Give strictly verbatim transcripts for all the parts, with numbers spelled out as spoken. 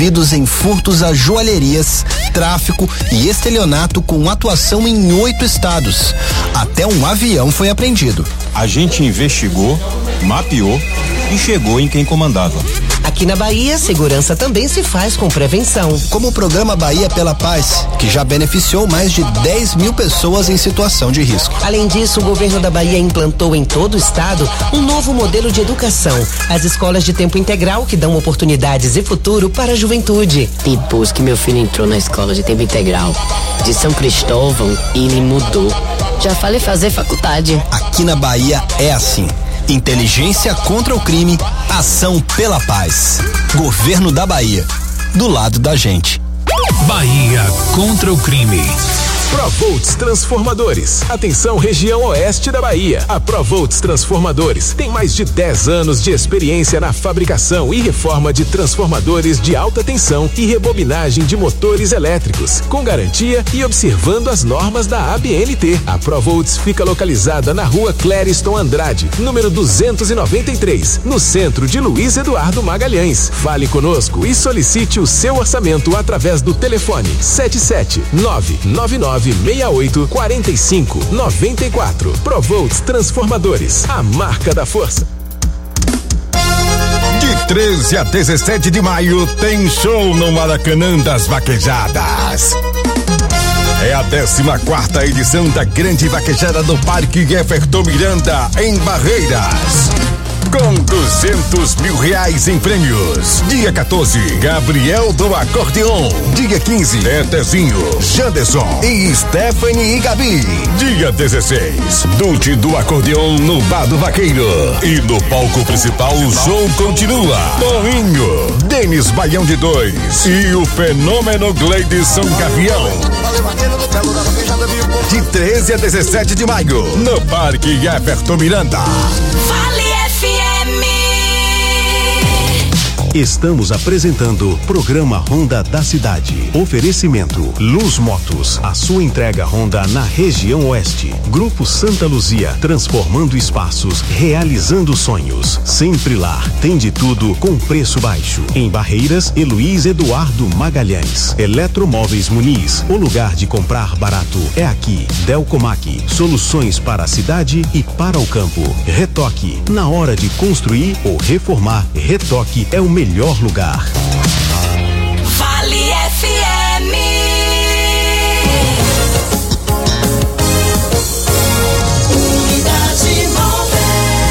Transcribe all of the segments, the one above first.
em furtos a joalherias, tráfico e estelionato com atuação em oito estados. Até um avião foi apreendido. A gente investigou, mapeou e chegou em quem comandava. Aqui na Bahia, segurança também se faz com prevenção. Como o programa Bahia pela Paz, que já beneficiou mais de dez mil pessoas em situação de risco. Além disso, o governo da Bahia implantou em todo o estado um novo modelo de educação. As escolas de tempo integral que dão oportunidades e futuro para a juventude. Depois que meu filho entrou na escola de tempo integral de São Cristóvão, ele mudou. Já falei fazer faculdade. Aqui na Bahia é assim. Inteligência contra o crime, ação pela paz. Governo da Bahia, do lado da gente. Bahia contra o crime. Provolts Transformadores. Atenção, região oeste da Bahia. A Provolts Transformadores tem mais de dez anos de experiência na fabricação e reforma de transformadores de alta tensão e rebobinagem de motores elétricos, com garantia e observando as normas da A B N T. A Provolts fica localizada na rua Clériston Andrade, número duzentos e noventa e três, no centro de Luiz Eduardo Magalhães. Fale conosco e solicite o seu orçamento através do telefone sete sete nove nove nove seis oito quatro cinco nove quatro. Provolts Transformadores, a marca da força. De treze a dezessete de maio tem show no Maracanã das Vaquejadas. É a décima quarta edição da Grande Vaquejada do Parque Everton Miranda, em Barreiras. Com duzentos mil reais em prêmios. Dia quatorze, Gabriel do Acordeon. Dia quinze, Tetezinho, Janderson e Stephanie e Gabi. Dia dezesseis, Dute do Acordeon no Bar do Vaqueiro. E no palco principal o show continua. Toninho, Denis Baião de Dois e o fenômeno Gleidson Gavião. De treze a dezessete de maio, no Parque Everton Miranda. Vale F M. Estamos apresentando Programa Honda da Cidade. Oferecimento Luz Motos, a sua entrega Honda na região oeste. Grupo Santa Luzia, transformando espaços, realizando sonhos. Sempre lá, tem de tudo com preço baixo. Em Barreiras, Luiz Eduardo Magalhães. Eletromóveis Muniz, o lugar de comprar barato é aqui. Delcomac, soluções para a cidade e para o campo. Retoque, na hora de construir ou reformar, Retoque é o melhor lugar. Vale F M. Unidade móvel.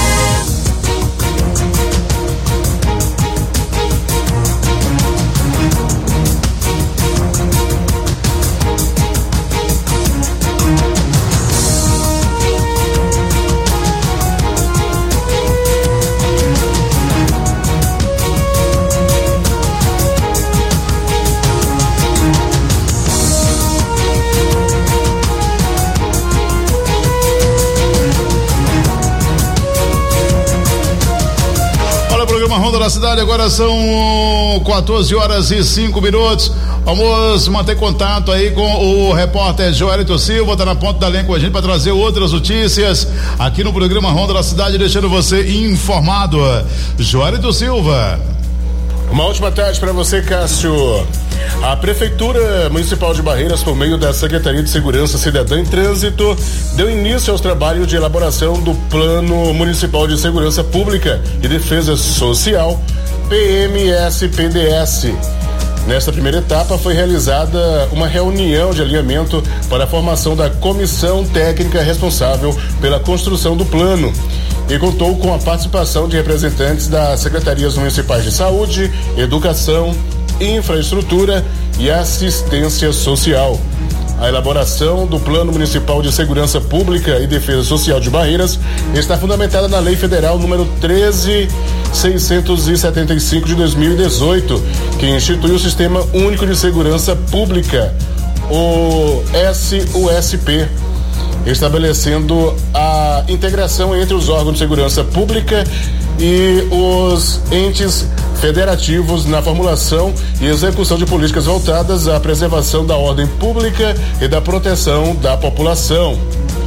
Honda da Cidade, agora são quatorze horas e cinco minutos. Vamos manter contato aí com o repórter Joelito Silva, tá na ponta da linha com a gente para trazer outras notícias aqui no programa Honda da Cidade, deixando você informado. Joelito Silva. Uma ótima tarde para você, Cássio. A Prefeitura Municipal de Barreiras, por meio da Secretaria de Segurança Cidadã em Trânsito, deu início aos trabalhos de elaboração do Plano Municipal de Segurança Pública e Defesa Social, P M S P D S. Nesta primeira etapa foi realizada uma reunião de alinhamento para a formação da comissão técnica responsável pela construção do plano e contou com a participação de representantes das Secretarias Municipais de Saúde, Educação, Infraestrutura e Assistência Social. A elaboração do Plano Municipal de Segurança Pública e Defesa Social de Barreiras está fundamentada na Lei Federal número treze mil seiscentos e setenta e cinco de dois mil e dezoito, que institui o Sistema Único de Segurança Pública, o S U S P, estabelecendo a integração entre os órgãos de segurança pública e os entes federativos na formulação e execução de políticas voltadas à preservação da ordem pública e da proteção da população.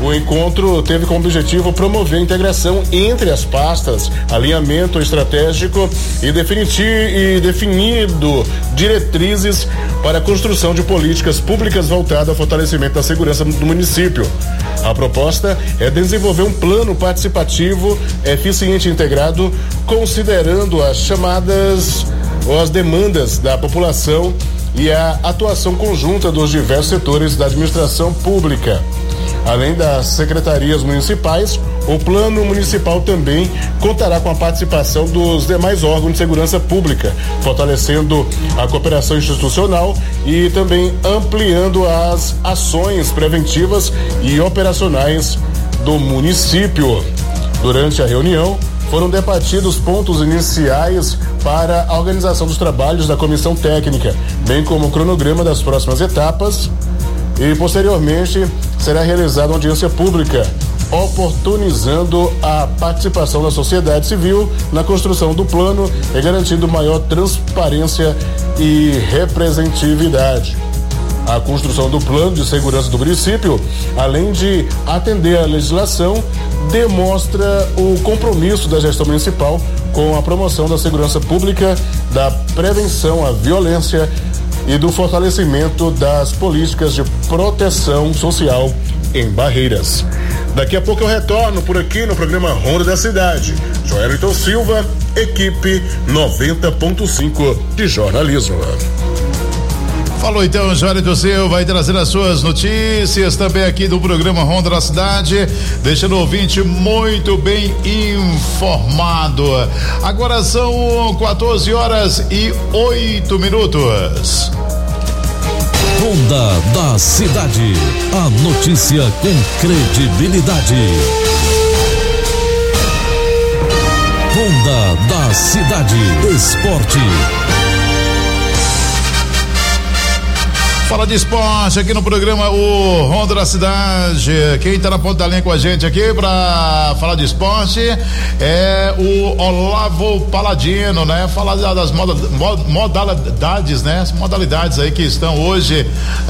O encontro teve como objetivo promover a integração entre as pastas, alinhamento estratégico e definir, e definido diretrizes para a construção de políticas públicas voltadas ao fortalecimento da segurança do município. A proposta é desenvolver um plano participativo, eficiente e integrado, considerando as chamadas ou as demandas da população e a atuação conjunta dos diversos setores da administração pública. Além das secretarias municipais, o plano municipal também contará com a participação dos demais órgãos de segurança pública, fortalecendo a cooperação institucional e também ampliando as ações preventivas e operacionais do município. Durante a reunião, foram debatidos pontos iniciais para a organização dos trabalhos da comissão técnica, bem como o cronograma das próximas etapas, e posteriormente será realizada uma audiência pública, oportunizando a participação da sociedade civil na construção do plano e garantindo maior transparência e representatividade. A construção do plano de segurança do município, além de atender à legislação, demonstra o compromisso da gestão municipal com a promoção da segurança pública, da prevenção à violência e do fortalecimento das políticas de proteção social em Barreiras. Daqui a pouco eu retorno por aqui no programa Ronda da Cidade. Joelito Silva, equipe noventa ponto cinco de jornalismo. Falou então, Joelito Silva, vai trazer as suas notícias também aqui do programa Ronda da Cidade, deixando o ouvinte muito bem informado. Agora são quatorze horas e oito minutos. Ronda da Cidade, a notícia com credibilidade. Ronda da Cidade, esporte. Fala de esporte aqui no programa O Ronda da Cidade. Quem tá na ponta da linha com a gente aqui pra falar de esporte é o Olavo Paladino, né? Falar das moda, modalidades, né? As modalidades aí que estão hoje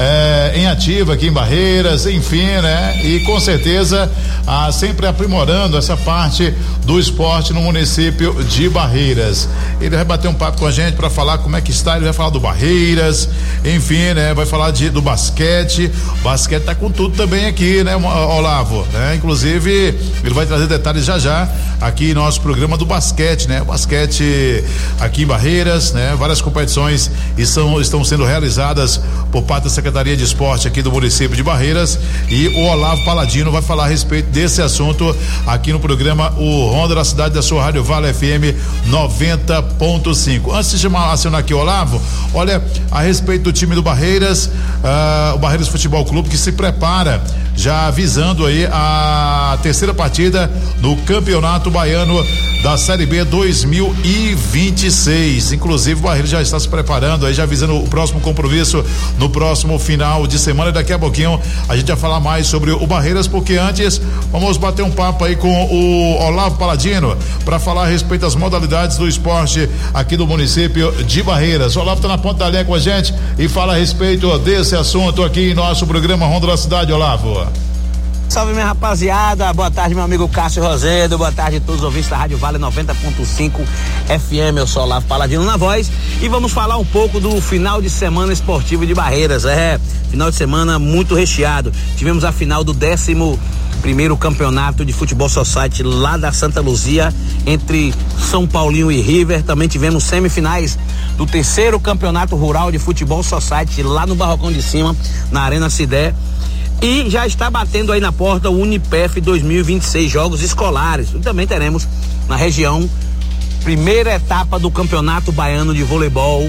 é, em ativa aqui em Barreiras, enfim, né? E com certeza ah, sempre aprimorando essa parte do esporte no município de Barreiras. Ele vai bater um papo com a gente para falar como é que está, ele vai falar do Barreiras, enfim, né? Vai falar de, do basquete. O basquete tá com tudo também aqui, né, Olavo? Né? Inclusive, ele vai trazer detalhes já já aqui em nosso programa do basquete, né? O basquete aqui em Barreiras, né? Várias competições estão, estão sendo realizadas por parte da Secretaria de Esporte aqui do município de Barreiras, e o Olavo Paladino vai falar a respeito desse assunto aqui no programa O Ronda da Cidade da sua Rádio Vale F M noventa ponto cinco. Antes de chamar, acionar aqui o Olavo, olha, a respeito do time do Barreiras, uh, o Barreiras Futebol Clube, que se prepara já visando aí a terceira partida no Campeonato Baiano da Série B dois mil e vinte e seis. Inclusive o Barreiras já está se preparando aí, já visando o próximo compromisso no próximo final de semana. Daqui a pouquinho a gente vai falar mais sobre o Barreiras, porque antes vamos bater um papo aí com o Olavo Paladino para falar a respeito das modalidades do esporte aqui do município de Barreiras. O Olavo está na ponta da linha com a gente e fala a respeito desse assunto aqui em nosso programa Ronda da Cidade. Olavo. Salve, minha rapaziada, boa tarde, meu amigo Cássio Rosedo, boa tarde a todos os ouvintes da Rádio Vale noventa ponto cinco F M. Eu sou Olavo Paladino na voz e vamos falar um pouco do final de semana esportivo de Barreiras. É, final de semana muito recheado. Tivemos a final do décimo primeiro campeonato de futebol society lá da Santa Luzia, entre São Paulinho e River. Também tivemos semifinais do terceiro campeonato rural de futebol society lá no Barrocão de Cima, na Arena Cidé. E já está batendo aí na porta o Unipef dois mil e vinte e seis, jogos escolares. E também teremos na região primeira etapa do Campeonato Baiano de Voleibol,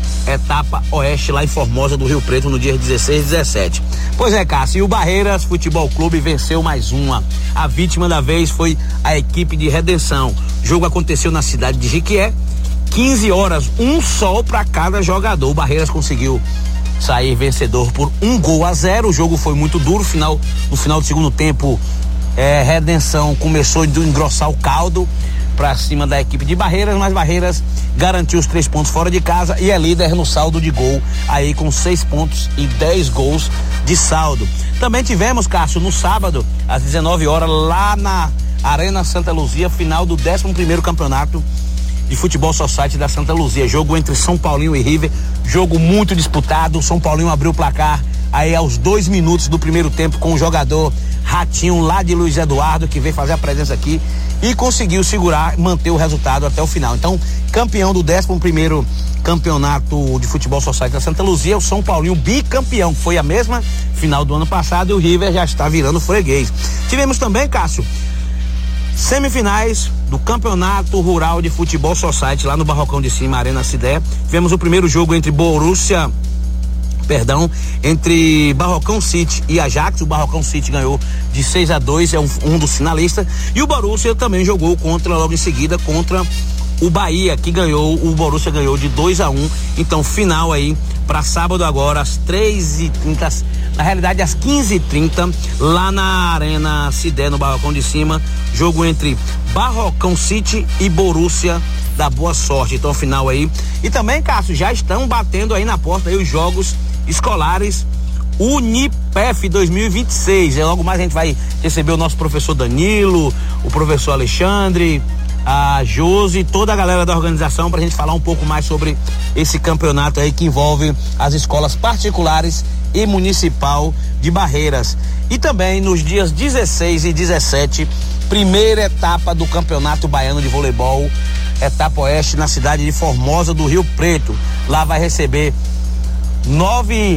etapa oeste lá em Formosa do Rio Preto, no dia dezesseis e dezessete. Pois é, Cássio, e o Barreiras Futebol Clube venceu mais uma. A vítima da vez foi a equipe de Redenção. O jogo aconteceu na cidade de Jiquié, quinze horas, um sol para cada jogador. O Barreiras conseguiu sair vencedor por um gol a zero. O jogo foi muito duro. Final, no final do segundo tempo, é, Redenção começou a engrossar o caldo para cima da equipe de Barreiras, mas Barreiras garantiu os três pontos fora de casa e é líder no saldo de gol, aí com seis pontos e dez gols de saldo. Também tivemos, Cássio, no sábado, às dezenove horas, lá na Arena Santa Luzia, final do décimo primeiro campeonato de futebol society da Santa Luzia. Jogo entre São Paulinho e River, jogo muito disputado. O São Paulinho abriu o placar aí aos dois minutos do primeiro tempo com o jogador Ratinho lá de Luiz Eduardo, que veio fazer a presença aqui e conseguiu segurar, manter o resultado até o final. Então, campeão do décimo primeiro campeonato de futebol society da Santa Luzia, o São Paulinho bicampeão, foi a mesma final do ano passado, e o River já está virando freguês. Tivemos também, Cássio, semifinais do Campeonato Rural de Futebol Society lá no Barrocão de Cima, Arena Cidé. Tivemos o primeiro jogo entre Borussia, perdão, entre Barrocão City e Ajax. O Barrocão City ganhou de seis a dois, é um, um dos finalistas, e o Borussia também jogou contra, logo em seguida, contra o Bahia, que ganhou, o Borussia ganhou de dois a um. Então, final aí para sábado agora, às três e trinta, na realidade às quinze e trinta, lá na Arena Cidé, no Barrocão de Cima, jogo entre Barrocão City e Borussia da Boa Sorte. Então, final aí. E também, Cássio, já estão batendo aí na porta aí os jogos escolares Unipef dois mil e vinte e seis. E logo mais a gente vai receber o nosso professor Danilo, o professor Alexandre, a Josi e toda a galera da organização pra gente falar um pouco mais sobre esse campeonato aí que envolve as escolas particulares e municipal de Barreiras. E também nos dias dezesseis e dezessete, primeira etapa do Campeonato Baiano de Voleibol, etapa oeste, na cidade de Formosa do Rio Preto. Lá vai receber nove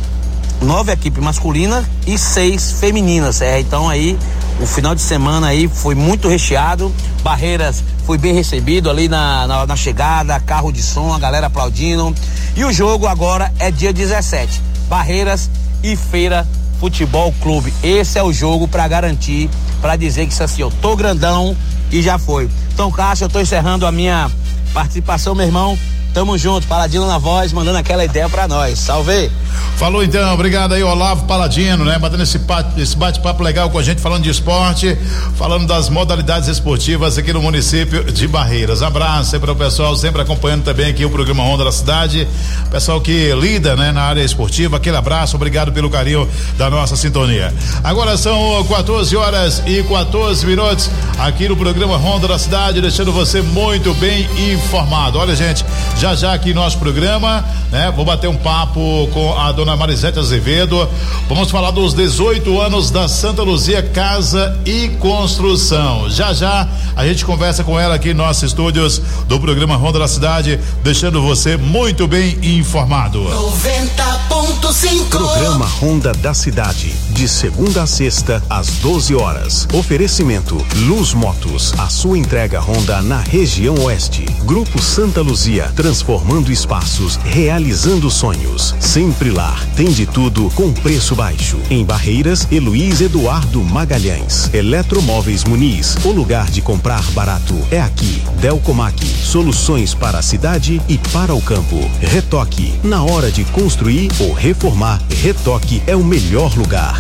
nove equipes masculinas e seis femininas. É, então aí o final de semana aí foi muito recheado. Barreiras foi bem recebido ali na, na, na chegada, carro de som, a galera aplaudindo. E o jogo agora é dia dezessete, Barreiras e Feira Futebol Clube. Esse é o jogo para garantir, para dizer que isso assim, eu tô grandão e já foi. Então, Cássio, eu tô encerrando a minha participação, meu irmão. Tamo junto, Paladino na voz, mandando aquela ideia pra nós. Salve! Falou então, obrigado aí, Olavo Paladino, né? Batendo esse, esse bate-papo legal com a gente, falando de esporte, falando das modalidades esportivas aqui no município de Barreiras. Abraço aí para o pessoal, sempre acompanhando também aqui o programa Ronda da Cidade, pessoal que lida, né, na área esportiva. Aquele abraço, obrigado pelo carinho da nossa sintonia. Agora são quatorze horas e quatorze minutos aqui no programa Ronda da Cidade, deixando você muito bem informado. Olha, gente, já já aqui nosso programa, né? Vou bater um papo com a dona Marisete Azevedo. Vamos falar dos dezoito anos da Santa Luzia Casa e Construção. Já já a gente conversa com ela aqui em nossos estúdios do programa Ronda da Cidade, deixando você muito bem informado. noventa ponto cinco. Programa Ronda da Cidade, de segunda a sexta, às doze horas. Oferecimento Luz Motos, a sua entrega Honda na região oeste. Grupo Santa Luzia, transformando espaços, realizando sonhos. Sempre lá, tem de tudo com preço baixo. Em Barreiras, Heloís Eduardo Magalhães. Eletromóveis Muniz, o lugar de comprar barato é aqui. Delcomac, soluções para a cidade e para o campo. Retoque, na hora de construir ou reformar, Retoque é o melhor lugar.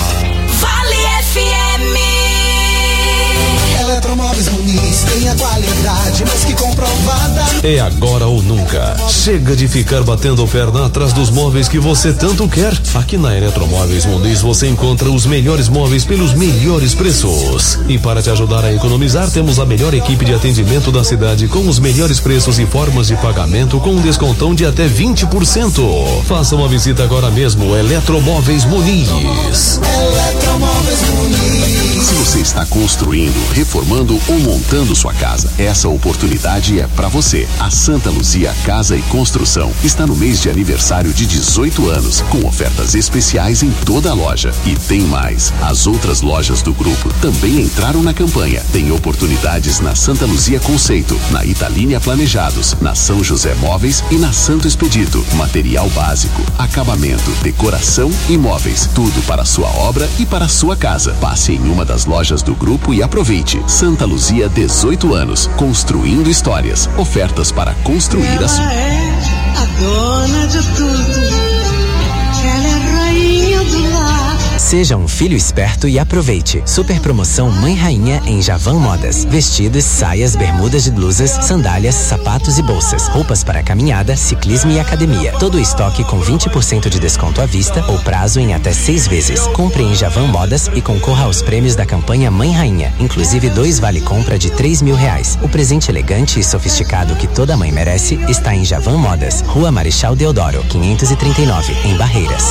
Vale F M. Eletromóveis Muniz tem a qualidade mais que comprovada. É agora ou nunca. Chega de ficar batendo perna atrás dos móveis que você tanto quer. Aqui na Eletromóveis Muniz você encontra os melhores móveis pelos melhores preços. E para te ajudar a economizar, temos a melhor equipe de atendimento da cidade com os melhores preços e formas de pagamento com um descontão de até vinte por cento. Faça uma visita agora mesmo. Eletromóveis Muniz. Eletromóveis Muniz. Se você está construindo, reformando ou montando sua casa, essa oportunidade é para você. A Santa Luzia Casa e Construção está no mês de aniversário de dezoito anos, com ofertas especiais em toda a loja. E tem mais, as outras lojas do grupo também entraram na campanha. Tem oportunidades na Santa Luzia Conceito, na Italínia Planejados, na São José Móveis e na Santo Expedito. Material básico, acabamento, decoração e móveis, tudo para a sua obra e para a sua casa. Passe em uma das lojas do grupo e aproveite. Santa Luzia, dezoito anos, construindo histórias. Ofertas para construir a sua. Ela é a dona de tudo. Ela é a rainha do lar. Seja um filho esperto e aproveite. Super promoção Mãe Rainha em Javan Modas. Vestidos, saias, bermudas de blusas, sandálias, sapatos e bolsas. Roupas para caminhada, ciclismo e academia. Todo o estoque com vinte por cento de desconto à vista ou prazo em até seis vezes. Compre em Javan Modas e concorra aos prêmios da campanha Mãe Rainha. Inclusive dois vale-compra de três mil reais. O presente elegante e sofisticado que toda mãe merece está em Javan Modas. Rua Marechal Deodoro, quinhentos e trinta e nove, em Barreiras.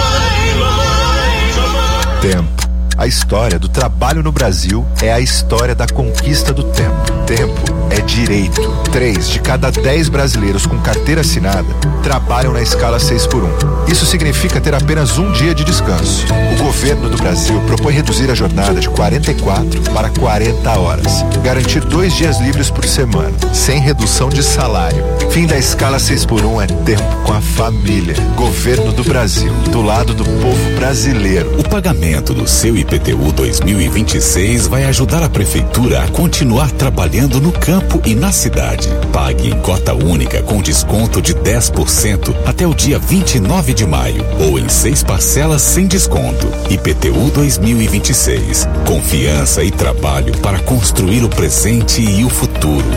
Tempo. A história do trabalho no Brasil é a história da conquista do tempo. Tempo é direito. Três de cada dez brasileiros com carteira assinada trabalham na escala seis por um. Isso significa ter apenas um dia de descanso. O governo do Brasil propõe reduzir a jornada de quarenta e quatro para quarenta horas. Garantir dois dias livres por semana, sem redução de salário. Fim da escala seis por um é tempo com a família. Governo do Brasil, do lado do povo brasileiro. O pagamento do seu I P T U dois mil e vinte e seis vai ajudar a prefeitura a continuar trabalhando no campo e na cidade. Pague em cota única com desconto de dez por cento até o dia vinte e nove de maio ou em seis parcelas sem desconto. I P T U dois mil e vinte e seis. Confiança e trabalho para construir o presente e o futuro.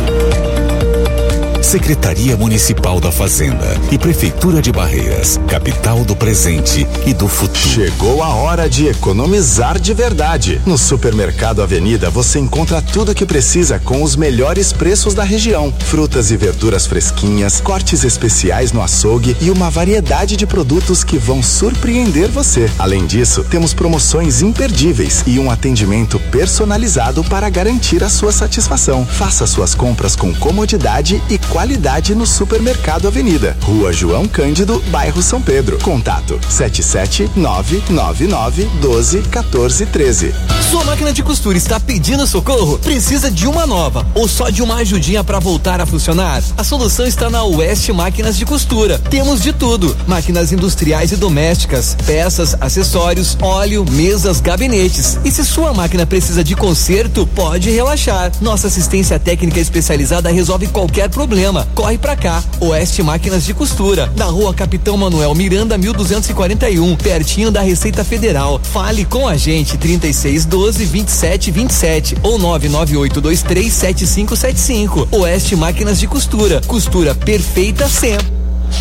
Secretaria Municipal da Fazenda e Prefeitura de Barreiras, capital do presente e do futuro. Chegou a hora de economizar de verdade. No Supermercado Avenida você encontra tudo o que precisa com os melhores preços da região. Frutas e verduras fresquinhas, cortes especiais no açougue e uma variedade de produtos que vão surpreender você. Além disso, temos promoções imperdíveis e um atendimento personalizado para garantir a sua satisfação. Faça suas compras com comodidade e qualidade no Supermercado Avenida, Rua João Cândido, bairro São Pedro. Contato sete sete nove nove nove um dois um quatro um três. Sua máquina de costura está pedindo socorro? Precisa de uma nova ou só de uma ajudinha para voltar a funcionar? A solução está na West Máquinas de Costura. Temos de tudo: máquinas industriais e domésticas, peças, acessórios, óleo, mesas, gabinetes. E se sua máquina precisa de conserto, pode relaxar. Nossa assistência técnica especializada resolve qualquer problema. Corre pra cá, Oeste Máquinas de Costura, na Rua Capitão Manuel Miranda, mil duzentos e quarenta e um, pertinho da Receita Federal. Fale com a gente, trinta e seis, doze, vinte e sete, vinte e sete ou nove nove oito dois três sete cinco sete cinco. Oeste Máquinas de Costura, costura perfeita sempre.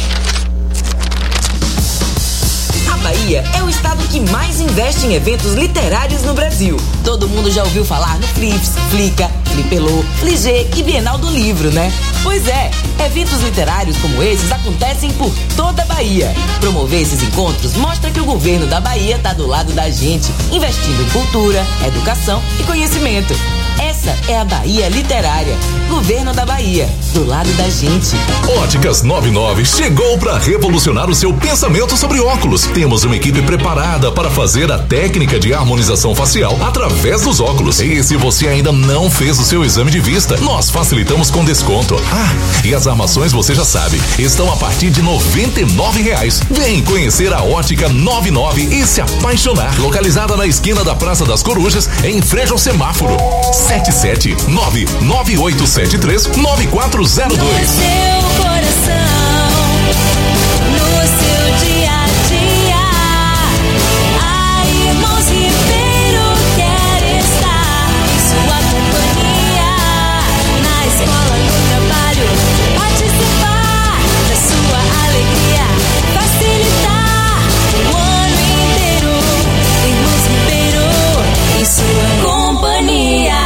Bahia é o estado que mais investe em eventos literários no Brasil. Todo mundo já ouviu falar no Flips, Flica, Flipelô, Fligê e Bienal do Livro, né? Pois é, eventos literários como esses acontecem por toda a Bahia. Promover esses encontros mostra que o governo da Bahia está do lado da gente, investindo em cultura, educação e conhecimento. Essa é a Bahia Literária. Governo da Bahia, do lado da gente. Óticas noventa e nove chegou para revolucionar o seu pensamento sobre óculos. Temos uma equipe preparada para fazer a técnica de harmonização facial através dos óculos. E se você ainda não fez o seu exame de vista, nós facilitamos com desconto. Ah, e as armações você já sabe, estão a partir de noventa e nove reais. Vem conhecer a Ótica noventa e nove e se apaixonar. Localizada na esquina da Praça das Corujas, em frente ao semáforo. sete sete nove nove oito sete três nove quatro zero dois. No seu coração, no seu dia a dia, a Irmãos Ribeiro quer estar em sua companhia, na escola, no trabalho, participar da sua alegria, facilitar o ano inteiro. Irmãos Ribeiro em sua companhia.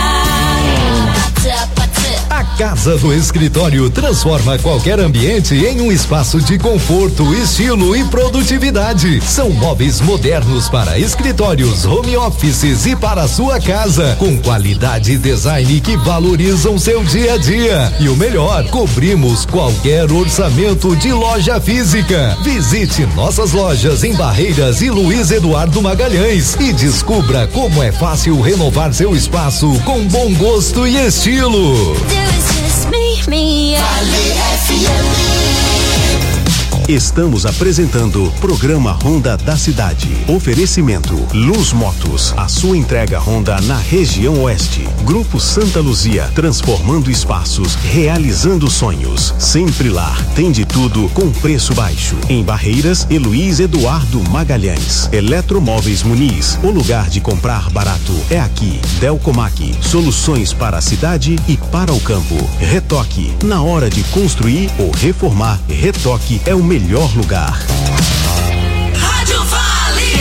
A Casa do Escritório transforma qualquer ambiente em um espaço de conforto, estilo e produtividade. São móveis modernos para escritórios, home offices e para a sua casa, com qualidade e design que valorizam seu dia a dia. E o melhor, cobrimos qualquer orçamento de loja física. Visite nossas lojas em Barreiras e Luiz Eduardo Magalhães e descubra como é fácil renovar seu espaço com bom gosto e estilo. Vale F M. Estamos apresentando Programa Honda da Cidade. Oferecimento Luz Motos, a sua entrega Honda na região oeste. Grupo Santa Luzia, transformando espaços, realizando sonhos. Sempre lá, tem de tudo com preço baixo. Em Barreiras, Heloís Eduardo Magalhães. Eletromóveis Muniz, o lugar de comprar barato é aqui. Delcomac, soluções para a cidade e para o campo. Retoque, na hora de construir ou reformar, Retoque é o melhor lugar. Rádio Vale.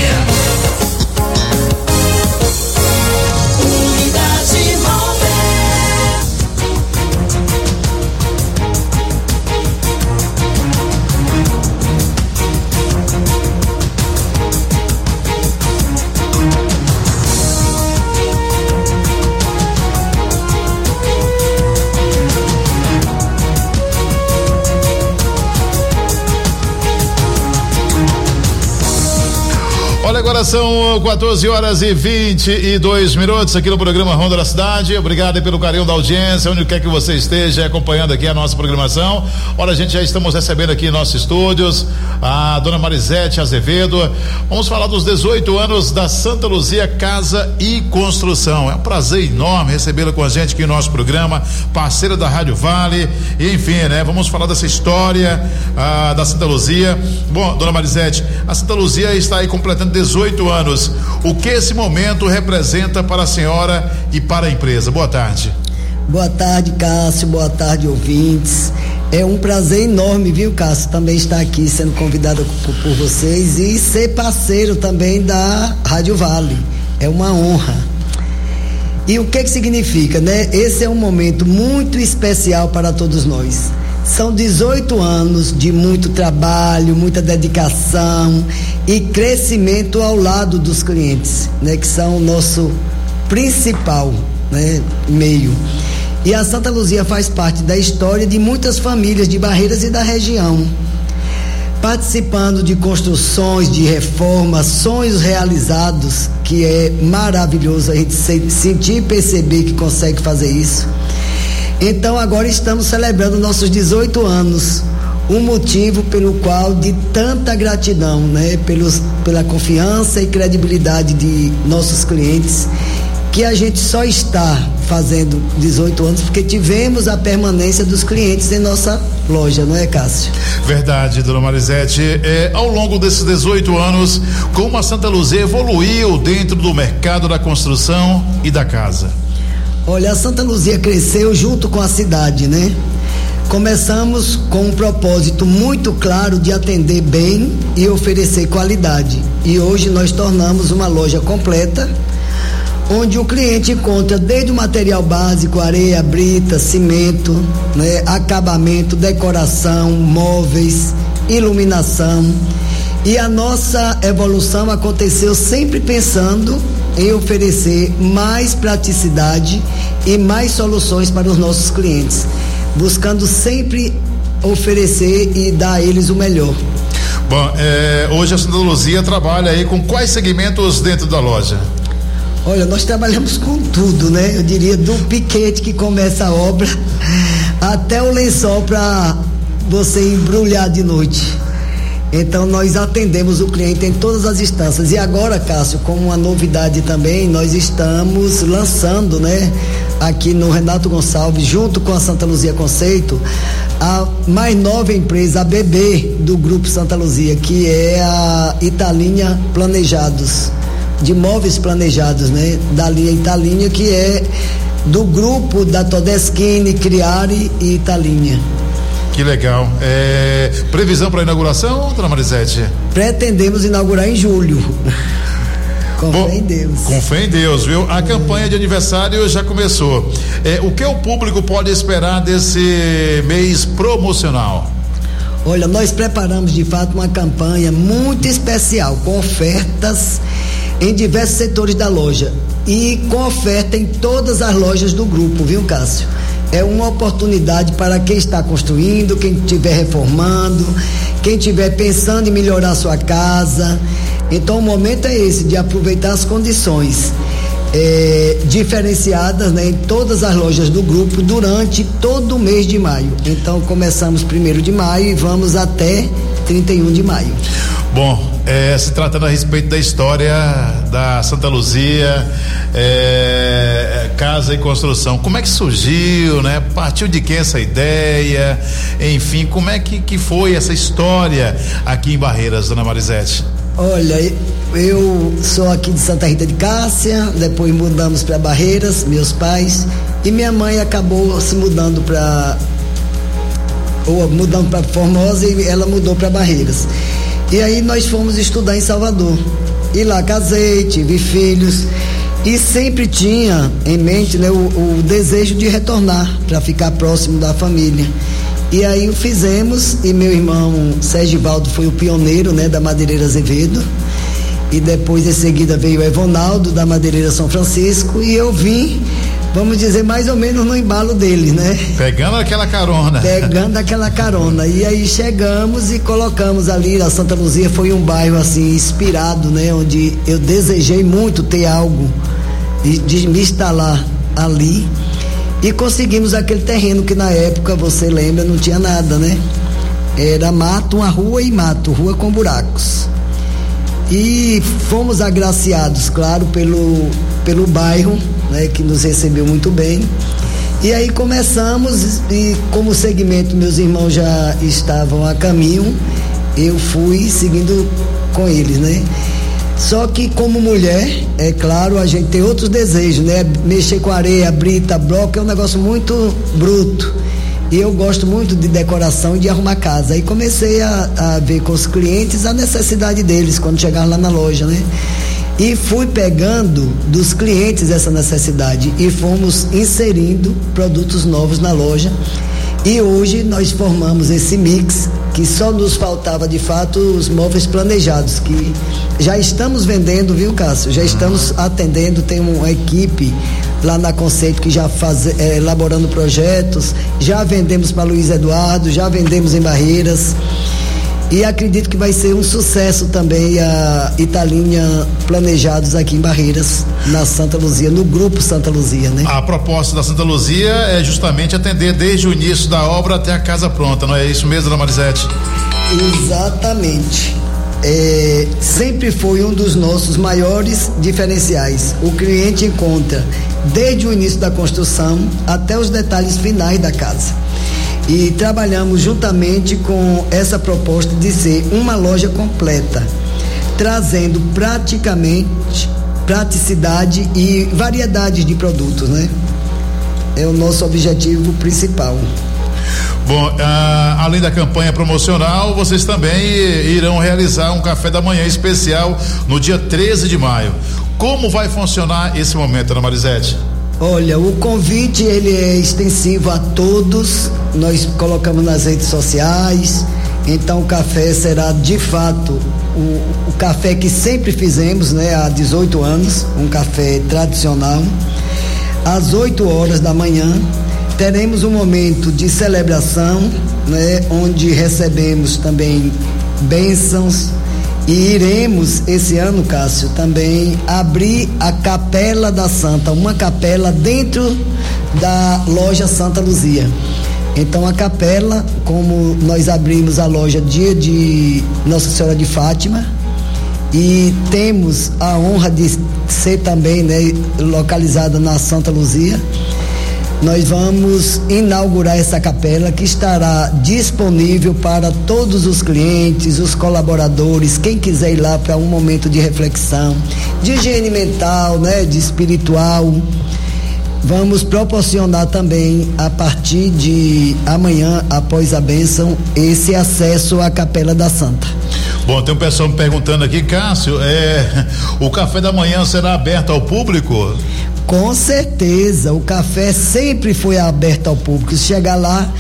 Unidade móvel. Olha, agora são quatorze horas e vinte e dois minutos aqui no programa Ronda da Cidade. Obrigado aí pelo carinho da audiência, onde quer que você esteja acompanhando aqui a nossa programação. Olha, a gente já estamos recebendo aqui em nossos estúdios a dona Marisete Azevedo. Vamos falar dos dezoito anos da Santa Luzia Casa e Construção. É um prazer enorme recebê-la com a gente aqui no nosso programa, parceira da Rádio Vale. E, enfim, né? Vamos falar dessa história ah, da Santa Luzia. Bom, dona Marisete, a Santa Luzia está aí completando dezoito anos. O que esse momento representa para a senhora e para a empresa? Boa tarde. Boa tarde, Cássio. Boa tarde, ouvintes. É um prazer enorme, viu, Cássio, também estar aqui sendo convidado por, por vocês e ser parceiro também da Rádio Vale. É uma honra. E o que que significa, né? Esse é um momento muito especial para todos nós. São dezoito anos de muito trabalho, muita dedicação e crescimento ao lado dos clientes, né, que são o nosso principal, né, meio. E a Santa Luzia faz parte da história de muitas famílias de Barreiras e da região, participando de construções, de reformas, sonhos realizados, que é maravilhoso a gente sentir e perceber que consegue fazer isso. Então agora estamos celebrando nossos dezoito anos, um motivo pelo qual de tanta gratidão, né? Pelos, pela confiança e credibilidade de nossos clientes, que a gente só está fazendo dezoito anos porque tivemos a permanência dos clientes em nossa loja, não é, Cássio? Verdade, dona Marisete. É, ao longo desses dezoito anos, como a Santa Luzia evoluiu dentro do mercado da construção e da casa? Olha, a Santa Luzia cresceu junto com a cidade, né? Começamos com um propósito muito claro de atender bem e oferecer qualidade. E hoje nós tornamos uma loja completa, onde o cliente encontra desde o material básico, areia, brita, cimento, né? Acabamento, decoração, móveis, iluminação. E a nossa evolução aconteceu sempre pensando em oferecer mais praticidade e mais soluções para os nossos clientes, buscando sempre oferecer e dar a eles o melhor. Bom, é, hoje a Santa Luzia trabalha aí com quais segmentos dentro da loja? Olha, nós trabalhamos com tudo, né? Eu diria do piquete que começa a obra até o lençol para você embrulhar de noite. Então nós atendemos o cliente em todas as instâncias. E agora, Cássio, como uma novidade também, nós estamos lançando, né, aqui no Renato Gonçalves, junto com a Santa Luzia Conceito, a mais nova empresa, a B B do Grupo Santa Luzia, que é a Italinha Planejados, de móveis planejados, né, da linha Italinha, que é do grupo da Todeschini, Criari e Italinha. Que legal. É, previsão para inauguração, dona Marisete? Pretendemos inaugurar em julho. Com Bom, fé em Deus. Com fé em Deus, viu? A é. campanha de aniversário já começou. É, o que o público pode esperar desse mês promocional? Olha, nós preparamos de fato uma campanha muito especial, com ofertas em diversos setores da loja e com oferta em todas as lojas do grupo, viu, Cássio? É uma oportunidade para quem está construindo, quem estiver reformando, quem estiver pensando em melhorar sua casa. Então o momento é esse, de aproveitar as condições. é, diferenciadas, né, em todas as lojas do grupo durante todo o mês de maio. Então começamos primeiro de maio e vamos até trinta e um de maio. Bom, é, se tratando a respeito da história da Santa Luzia, é, Casa e Construção, como é que surgiu, né? Partiu de quem essa ideia? Enfim, como é que, que foi essa história aqui em Barreiras, dona Marisete? Olha, eu sou aqui de Santa Rita de Cássia, depois mudamos para Barreiras, meus pais, e minha mãe acabou se mudando para ou mudando para Formosa e ela mudou para Barreiras. E aí nós fomos estudar em Salvador. E lá casei, tive filhos e sempre tinha em mente, né, o, o desejo de retornar para ficar próximo da família. E aí o fizemos e meu irmão Sergivaldo foi o pioneiro, né, da Madeireira Azevedo. E depois em seguida veio o Evonaldo da Madeireira São Francisco e eu vim, vamos dizer, mais ou menos no embalo dele, né? Pegando aquela carona. Pegando aquela carona. E aí chegamos e colocamos ali, a Santa Luzia foi um bairro assim, inspirado, né? Onde eu desejei muito ter algo de, de me instalar ali. E conseguimos aquele terreno que na época, você lembra, não tinha nada, né? Era mato, uma rua e mato, rua com buracos. E fomos agraciados, claro, pelo, pelo bairro, né, que nos recebeu muito bem. E aí começamos, e como segmento meus irmãos já estavam a caminho, eu fui seguindo com eles, né? Só que como mulher, é claro, a gente tem outros desejos, né? Mexer com areia, brita, bloco é um negócio muito bruto. E eu gosto muito de decoração e de arrumar casa. Aí comecei a, a ver com os clientes a necessidade deles quando chegaram lá na loja, né? E fui pegando dos clientes essa necessidade e fomos inserindo produtos novos na loja. E hoje nós formamos esse mix que só nos faltava de fato os móveis planejados, que já estamos vendendo, viu, Cássio? Já estamos atendendo, tem uma equipe lá na Conceito que já faz, é, elaborando projetos, já vendemos para Luiz Eduardo, já vendemos em Barreiras e acredito que vai ser um sucesso também a Italinha Planejados aqui em Barreiras, na Santa Luzia, no grupo Santa Luzia, né? A proposta da Santa Luzia é justamente atender desde o início da obra até a casa pronta, não é isso mesmo, dona Marisete? Exatamente. É, sempre foi um dos nossos maiores diferenciais. O cliente encontra desde o início da construção até os detalhes finais da casa. E trabalhamos juntamente com essa proposta de ser uma loja completa, trazendo praticamente praticidade e variedade de produtos, né? É o nosso objetivo principal. Bom, ah, além da campanha promocional, vocês também irão realizar um café da manhã especial no dia treze de maio. Como vai funcionar esse momento, Ana Marisete? Olha, o convite ele é extensivo a todos, nós colocamos nas redes sociais, então o café será de fato o, o café que sempre fizemos, né, há dezoito anos, um café tradicional, às oito horas da manhã. Teremos um momento de celebração, né, onde recebemos também bênçãos e iremos esse ano, Cássio, também abrir a Capela da Santa, uma capela dentro da loja Santa Luzia. Então a capela, como nós abrimos a loja dia de Nossa Senhora de Fátima e temos a honra de ser também, né, localizada na Santa Luzia, nós vamos inaugurar essa capela que estará disponível para todos os clientes, os colaboradores, quem quiser ir lá para um momento de reflexão, de higiene mental, né, de espiritual. Vamos proporcionar também a partir de amanhã, após a bênção, esse acesso à Capela da Santa. Bom, tem um pessoal me perguntando aqui, Cássio, é, o café da manhã será aberto ao público? Com certeza, o café sempre foi aberto ao público. Se chegar lá,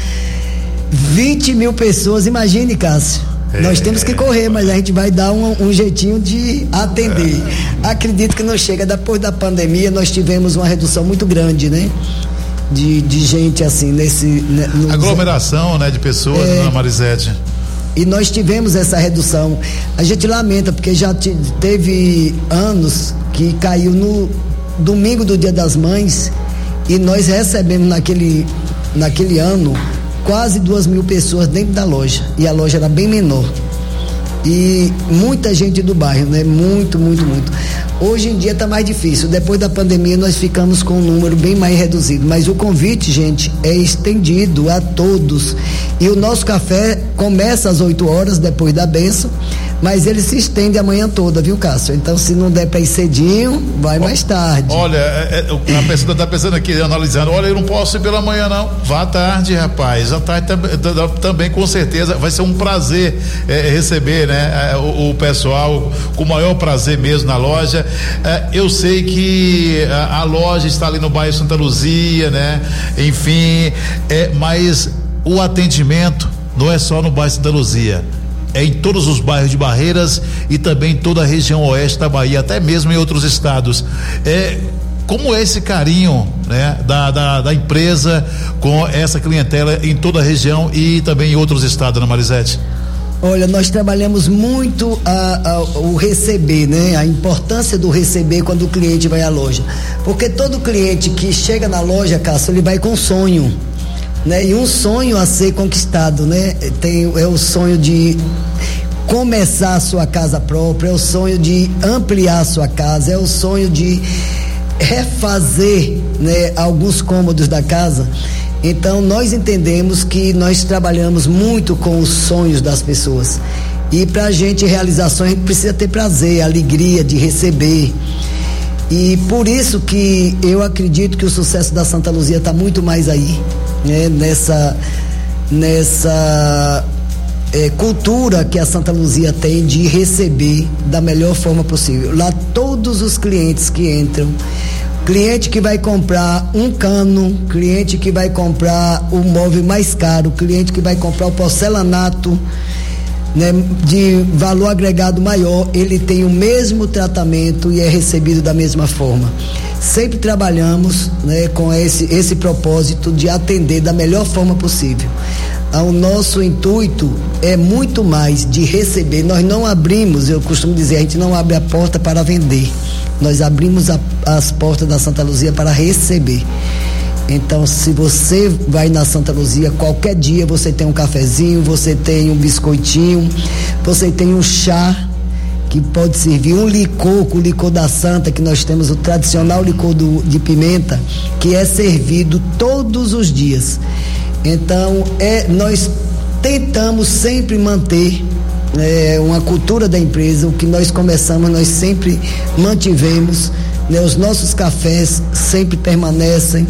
vinte mil pessoas, imagine, Cássio. É. Nós temos que correr, mas a gente vai dar um, um jeitinho de atender. É. Acredito que não chega. Depois da pandemia, nós tivemos uma redução muito grande, né? De, de gente assim, nesse. Né, nos... Aglomeração, né? De pessoas, é... Dona Marisete. E nós tivemos essa redução. A gente lamenta, porque já te, teve anos que caiu no. domingo do Dia das Mães, e nós recebemos naquele, naquele ano quase duas mil pessoas dentro da loja, e a loja era bem menor. E muita gente do bairro, né? Muito, muito, muito. Hoje em dia está mais difícil. Depois da pandemia nós ficamos com um número bem mais reduzido. Mas o convite, gente, é estendido a todos. E o nosso café começa às oito horas, depois da bênção, mas ele se estende a manhã toda, viu, Cássio? Então, se não der para ir cedinho, vai mais tarde. Olha, é, é, a pessoa está pensando aqui, analisando, olha, eu não posso ir pela manhã, não. Vá à tarde, rapaz. À tarde também, também com certeza, vai ser um prazer é, receber, né, o, o pessoal com o maior prazer mesmo na loja. É, eu sei que a, a loja está ali no bairro Santa Luzia, né? Enfim, é, mas o atendimento não é só no bairro Santa Luzia. É em todos os bairros de Barreiras e também em toda a região oeste da Bahia, até mesmo em outros estados. É, como é esse carinho, né, da, da, da empresa com essa clientela em toda a região e também em outros estados, Ana Marisete? Olha, nós trabalhamos muito a, a, o receber, né? A importância do receber quando o cliente vai à loja. Porque todo cliente que chega na loja, Cássio, ele vai com sonho. Né? E um sonho a ser conquistado, né? Tem, é o sonho de começar a sua casa própria, é o sonho de ampliar a sua casa, é o sonho de refazer, né, alguns cômodos da casa. Então nós entendemos que nós trabalhamos muito com os sonhos das pessoas, e para a gente realizar sonhos a gente precisa ter prazer, alegria de receber. E por isso que eu acredito que o sucesso da Santa Luzia está muito mais aí, né? Nessa, nessa é, cultura que a Santa Luzia tem de receber da melhor forma possível. Lá todos os clientes que entram, cliente que vai comprar um cano, cliente que vai comprar o móvel mais caro, cliente que vai comprar o porcelanato, né, de valor agregado maior, ele tem o mesmo tratamento e é recebido da mesma forma. Sempre trabalhamos, né, com esse, esse propósito de atender da melhor forma possível. O nosso intuito é muito mais de receber. Nós não abrimos, eu costumo dizer, a gente não abre a porta para vender, nós abrimos a, as portas da Santa Luzia para receber. Então, se você vai na Santa Luzia, qualquer dia você tem um cafezinho, você tem um biscoitinho, você tem um chá que pode servir, um licor, o licor da Santa, que nós temos o tradicional licor do, de pimenta, que é servido todos os dias. Então, é, nós tentamos sempre manter é, uma cultura da empresa. O que nós começamos, nós sempre mantivemos, né? Os nossos cafés sempre permanecem.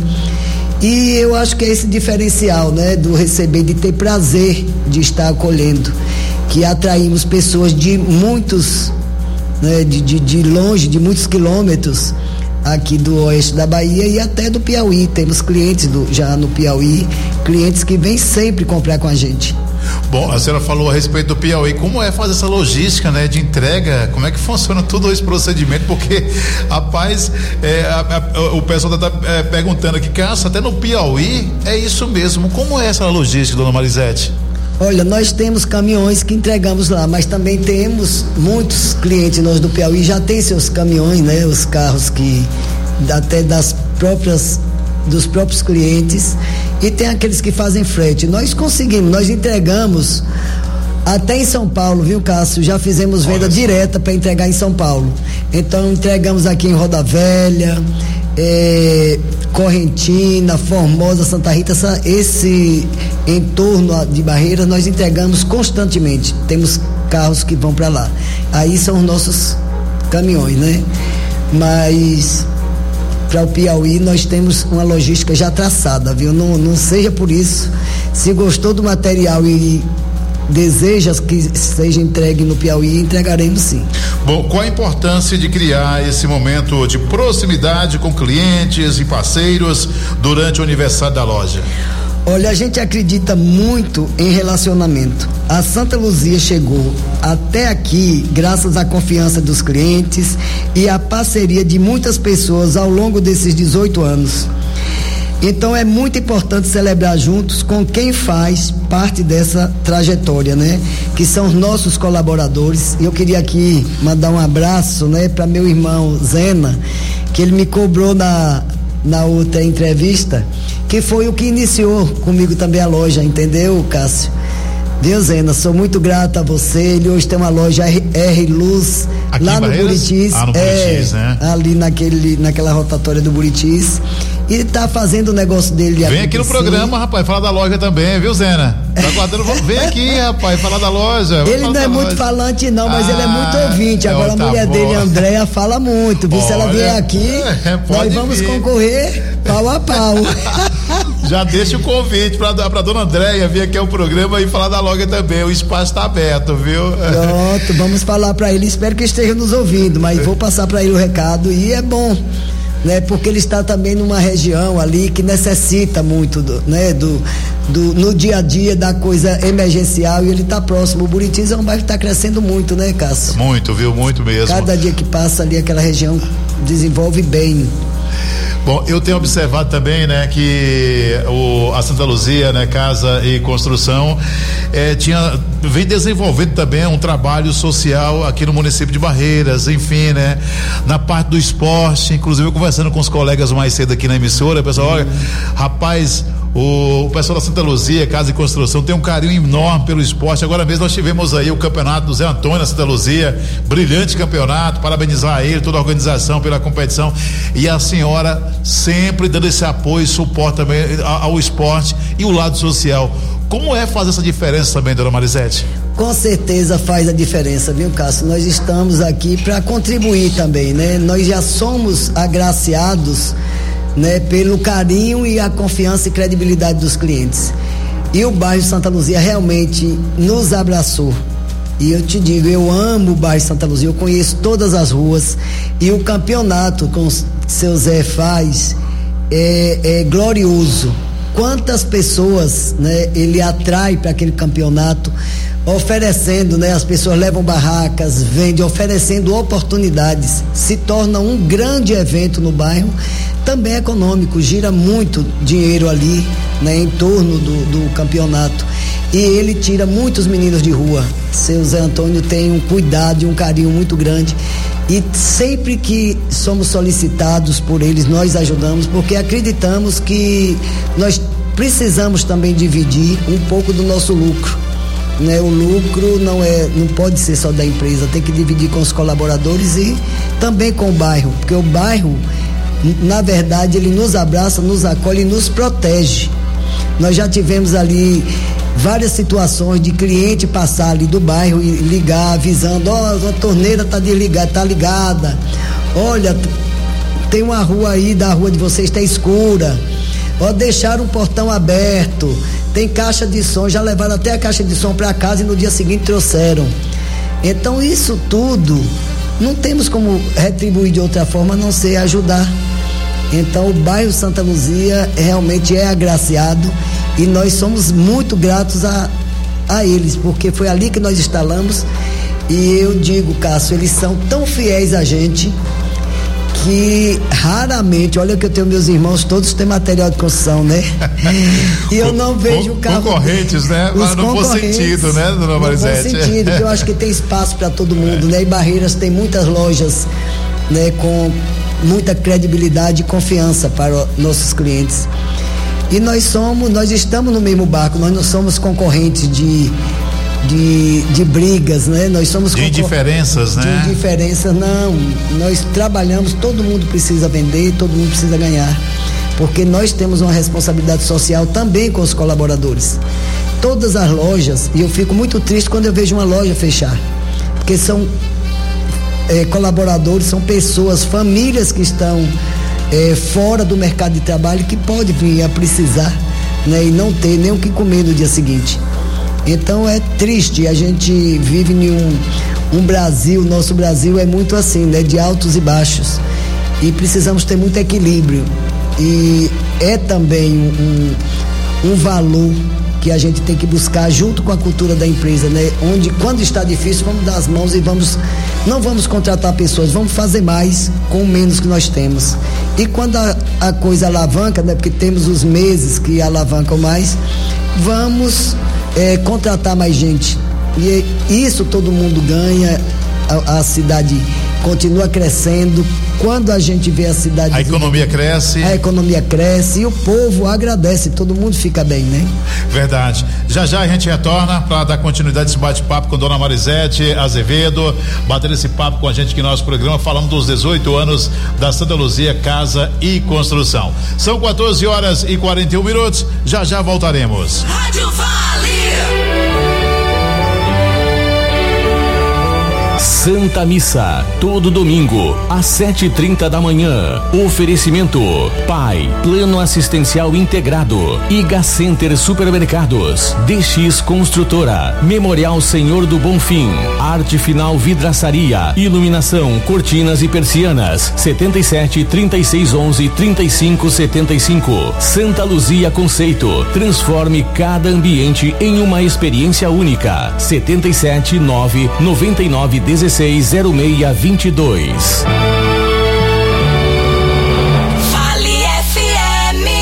E eu acho que é esse diferencial, né, do receber, de ter prazer de estar acolhendo, que atraímos pessoas de muitos, né, de, de, de longe, de muitos quilômetros aqui do oeste da Bahia e até do Piauí. Temos clientes do, já no Piauí, clientes que vêm sempre comprar com a gente. Bom, a senhora falou a respeito do Piauí, como é fazer essa logística, né, de entrega, como é que funciona todo esse procedimento, porque, rapaz, é, a, a, o pessoal está é, perguntando aqui, Cássio, até no Piauí é isso mesmo, como é essa logística, dona Marisete? Olha, nós temos caminhões que entregamos lá, mas também temos muitos clientes nós do Piauí, já tem seus caminhões, né, os carros que, até das próprias dos próprios clientes, e tem aqueles que fazem frete. Nós conseguimos, nós entregamos até em São Paulo, viu, Cássio? Já fizemos venda direta para entregar em São Paulo. Então entregamos aqui em Roda Velha, é, Correntina, Formosa, Santa Rita, essa, esse entorno de Barreiras nós entregamos constantemente. Temos carros que vão para lá. Aí são os nossos caminhões, né? Mas para o Piauí nós temos uma logística já traçada, viu? Não, não seja por isso. Se gostou do material e deseja que seja entregue no Piauí, entregaremos sim. Bom, qual a importância de criar esse momento de proximidade com clientes e parceiros durante o aniversário da loja? Olha, a gente acredita muito em relacionamento. A Santa Luzia chegou até aqui graças à confiança dos clientes e à parceria de muitas pessoas ao longo desses dezoito anos. Então é muito importante celebrar juntos com quem faz parte dessa trajetória, né? Que são os nossos colaboradores. Eu queria aqui mandar um abraço, né, para meu irmão Zena, que ele me cobrou na na outra entrevista, que foi o que iniciou comigo também a loja, entendeu, Cássio? Deus, Zena, sou muito grata a você. Ele hoje tem uma loja R, R Luz aqui lá no Buritis, ah, no é, Buritis, né? ali naquele, naquela rotatória do Buritis. E ele tá fazendo o negócio dele. Vem aqui no programa, rapaz, falar da loja também, viu, Zena? Tá guardando, vem aqui, rapaz, falar da loja. Ele não é muito loja. falante não, mas ah, ele é muito ouvinte. Agora tá a mulher bom. dele, Andréa, fala muito, viu? Olha, se ela vier aqui, é, nós vamos vir. concorrer pau a pau. Já deixa o convite pra, pra dona Andréia vir aqui ao programa e falar da loja também. O espaço tá aberto, viu? Pronto, vamos falar pra ele. Espero que esteja nos ouvindo, mas vou passar pra ele o recado e é bom, né? Porque ele está também numa região ali que necessita muito do, né? Do, do, no dia a dia da coisa emergencial, e ele está próximo. O Buritis é um bairro que está crescendo muito, né, Cássio? Muito, viu? Muito mesmo. Cada dia que passa ali, aquela região desenvolve bem. Bom, eu tenho observado também, né, que o, a Santa Luzia, né, Casa e Construção, eh, tinha, vem desenvolvendo também um trabalho social aqui no município de Barreiras, enfim, né, na parte do esporte. Inclusive eu conversando com os colegas mais cedo aqui na emissora, o pessoal, olha, rapaz, O, o pessoal da Santa Luzia, Casa e Construção, tem um carinho enorme pelo esporte. Agora mesmo nós tivemos aí o campeonato do Zé Antônio na Santa Luzia, brilhante campeonato, parabenizar ele, toda a organização pela competição, e a senhora sempre dando esse apoio e suporte também ao, ao esporte e o lado social. Como é fazer essa diferença também, dona Marisete? Com certeza faz a diferença, viu, Cássio? Nós estamos aqui para contribuir também, né? Nós já somos agraciados, né, pelo carinho e a confiança e credibilidade dos clientes. E o bairro Santa Luzia realmente nos abraçou. E eu te digo, eu amo o bairro Santa Luzia, eu conheço todas as ruas, e o campeonato com o seu Zé faz é, é glorioso. Quantas pessoas, né, ele atrai para aquele campeonato, oferecendo, né, as pessoas levam barracas, vendem, oferecendo oportunidades, se torna um grande evento no bairro, também econômico, gira muito dinheiro ali, né, em torno do, do campeonato, e ele tira muitos meninos de rua. Seu Zé Antônio tem um cuidado e um carinho muito grande, e sempre que somos solicitados por eles, nós ajudamos, porque acreditamos que nós precisamos também dividir um pouco do nosso lucro, né? O lucro não é, não pode ser só da empresa, tem que dividir com os colaboradores e também com o bairro, porque o bairro, na verdade, ele nos abraça, nos acolhe e nos protege. Nós já tivemos ali várias situações de cliente passar ali do bairro e ligar avisando, ó, oh, a torneira tá desligada, tá ligada, olha, tem uma rua aí, da rua de vocês tá escura, ó, oh, deixaram o portão aberto, tem caixa de som, já levaram até a caixa de som para casa e no dia seguinte trouxeram. Então isso tudo não temos como retribuir de outra forma a não ser ajudar. Então o bairro Santa Luzia realmente é agraciado e nós somos muito gratos a, a eles, porque foi ali que nós instalamos. E eu digo, Cássio, eles são tão fiéis a gente que raramente, olha que eu tenho meus irmãos, todos têm material de construção, né? E eu não vejo o carro. Concorrentes, né? Mas no bom sentido, né, dona Marisete? No bom sentido, que eu acho que tem espaço para todo mundo, é. né? E Barreiras tem muitas lojas, né? Com muita credibilidade e confiança para nossos clientes. E nós somos, nós estamos no mesmo barco, nós não somos concorrentes de De, de brigas, né? Nós somos de indiferenças, né? De indiferenças, não. Nós trabalhamos, todo mundo precisa vender, todo mundo precisa ganhar, porque nós temos uma responsabilidade social também com os colaboradores. Todas as lojas, e eu fico muito triste quando eu vejo uma loja fechar, porque são é, colaboradores, são pessoas, famílias que estão é, fora do mercado de trabalho, que pode vir a precisar, né? E não ter nem o que comer no dia seguinte. Então é triste, a gente vive em um, um Brasil, nosso Brasil é muito assim, né? De altos e baixos, e precisamos ter muito equilíbrio, e é também um, um valor que a gente tem que buscar junto com a cultura da empresa, né? Onde quando está difícil, vamos dar as mãos e vamos, não vamos contratar pessoas, vamos fazer mais com o menos que nós temos. E quando a, a coisa alavanca, né, porque temos os meses que alavancam mais, vamos é, contratar mais gente. E isso todo mundo ganha, a, a cidade continua crescendo. Quando a gente vê a cidade... A economia cresce. A economia cresce e o povo agradece, todo mundo fica bem, né? Verdade. Já já a gente retorna para dar continuidade a esse bate-papo com Dona Marisete Azevedo, batendo esse papo com a gente aqui no nosso programa, falando dos dezoito anos da Santa Luzia Casa e Construção. São quatorze horas e quarenta e um minutos, já já voltaremos. Rádio Vale. Santa Missa, todo domingo, às sete e trinta da manhã. Oferecimento: Pai, Plano Assistencial Integrado, Iga Center Supermercados, D X Construtora, Memorial Senhor do Bonfim, Arte Final Vidraçaria, Iluminação, Cortinas e Persianas, setenta e sete, trinta e seis, onze, trinta e cinco, setenta e cinco. Santa Luzia Conceito, transforme cada ambiente em uma experiência única. setenta e sete, nove, noventa e nove, dezesseis, zero seis, vinte e dois. Vale F M.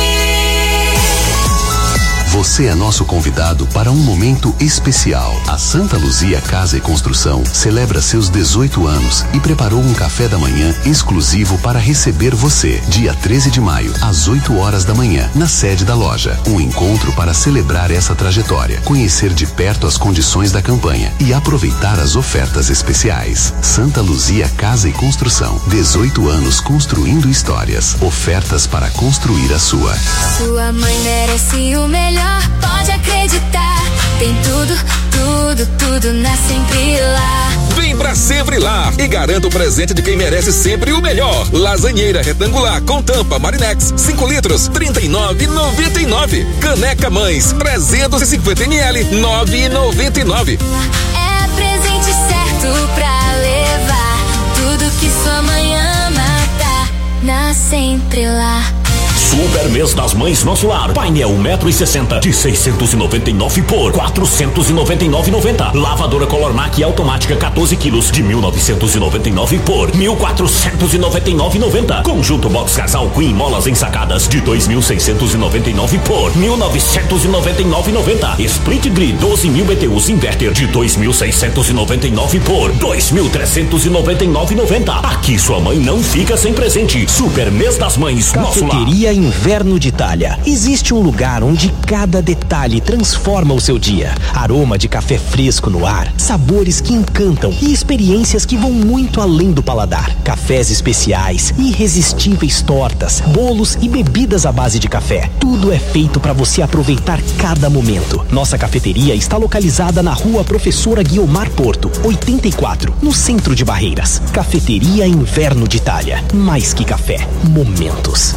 Você é nosso convidado para um momento especial. A Santa Luzia Casa e Construção celebra seus dezoito anos e preparou um café da manhã exclusivo para receber você. Dia treze de maio, às oito horas da manhã, na sede da loja. Um encontro para celebrar essa trajetória, conhecer de perto as condições da campanha e aproveitar as ofertas especiais. Santa Luzia Casa e Construção. dezoito anos construindo histórias. Ofertas para construir a sua. Sua mãe merece o melhor, pode acreditar. Tem tudo, tudo, tudo na Sempre Lá. Vem pra Sempre Lá e garanta o presente de quem merece sempre o melhor. Lasanheira retangular com tampa Marinex, cinco litros, trinta e nove e noventa e nove. Caneca Mães, trezentos e cinquenta mililitros, nove e noventa e nove. É presente certo pra levar. Tudo que sua mãe ama tá na Sempre Lá. Super Mês das Mães Nosso Lar. Painel um metro e sessenta de seiscentos e noventa e nove por quatrocentos e noventa e nove e noventa. Lavadora Colormac automática quatorze quilos de mil novecentos e noventa e nove por mil quatrocentos e noventa e nove e noventa. Conjunto Box Casal Queen molas ensacadas de dois mil seiscentos e noventa e nove por mil novecentos e noventa e nove e noventa. Split Grid doze mil B T Us Inverter de dois mil seiscentos e noventa e nove por dois mil trezentos e noventa e nove e noventa. Aqui sua mãe não fica sem presente. Super Mês das Mães Nosso Lar. Cafeteria Inverno de Itália. Existe um lugar onde cada detalhe transforma o seu dia. Aroma de café fresco no ar, sabores que encantam e experiências que vão muito além do paladar. Cafés especiais, irresistíveis tortas, bolos e bebidas à base de café. Tudo é feito para você aproveitar cada momento. Nossa cafeteria está localizada na Rua Professora Guiomar Porto, oitenta e quatro, no centro de Barreiras. Cafeteria Inverno de Itália. Mais que café, momentos.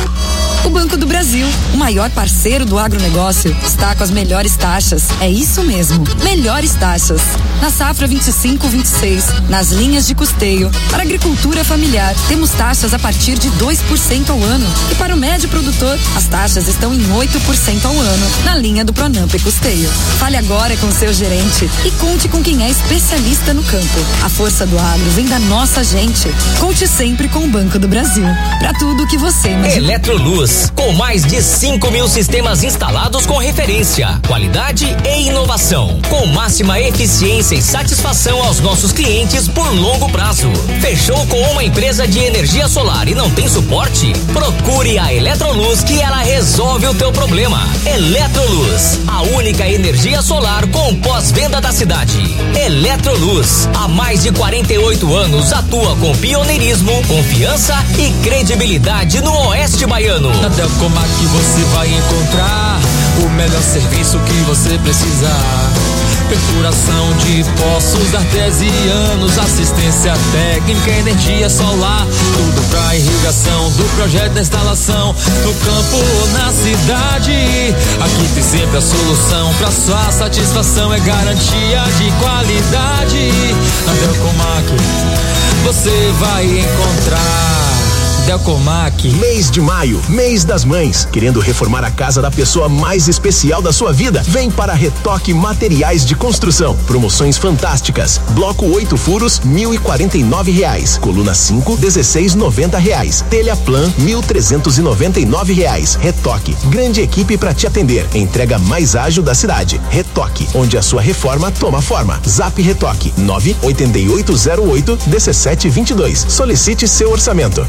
O Banco do Brasil, o maior parceiro do agronegócio, está com as melhores taxas. É isso mesmo, melhores taxas. Na safra vinte e cinco, vinte e seis, nas linhas de custeio, para agricultura familiar, temos taxas a partir de dois por cento ao ano. E para o médio produtor, as taxas estão em oito por cento ao ano, na linha do Pronamp e Custeio. Fale agora com seu gerente e conte com quem é especialista no campo. A força do agro vem da nossa gente. Conte sempre com o Banco do Brasil. Para tudo que você imagina. Eletroluz, com mais de cinco mil sistemas instalados com referência, qualidade e inovação, com máxima eficiência e satisfação aos nossos clientes por longo prazo. Fechou com uma empresa de energia solar e não tem suporte? Procure a Eletroluz que ela resolve o teu problema. Eletroluz, a única energia solar com pós-venda da cidade. Eletroluz, há mais de quarenta e oito anos atua com pioneirismo, confiança e credibilidade no Oeste Baiano. Na Delcomac você vai encontrar o melhor serviço que você precisar. Perfuração de poços artesianos, assistência técnica, energia solar, tudo pra irrigação do projeto da instalação, no campo ou na cidade. Aqui tem sempre a solução, pra sua satisfação é garantia de qualidade. Na Delcomac você vai encontrar Delcomac. Mês de maio, mês das mães. Querendo reformar a casa da pessoa mais especial da sua vida? Vem para Retoque Materiais de Construção. Promoções fantásticas. Bloco oito furos, mil e quarenta e nove reais. Coluna cinco, dezesseis noventa reais. Telha Plan, mil trezentos e noventa e nove reais. Retoque, grande equipe para te atender. Entrega mais ágil da cidade. Retoque, onde a sua reforma toma forma. Zap Retoque, nove oito oito zero oito um sete dois dois. Solicite seu orçamento.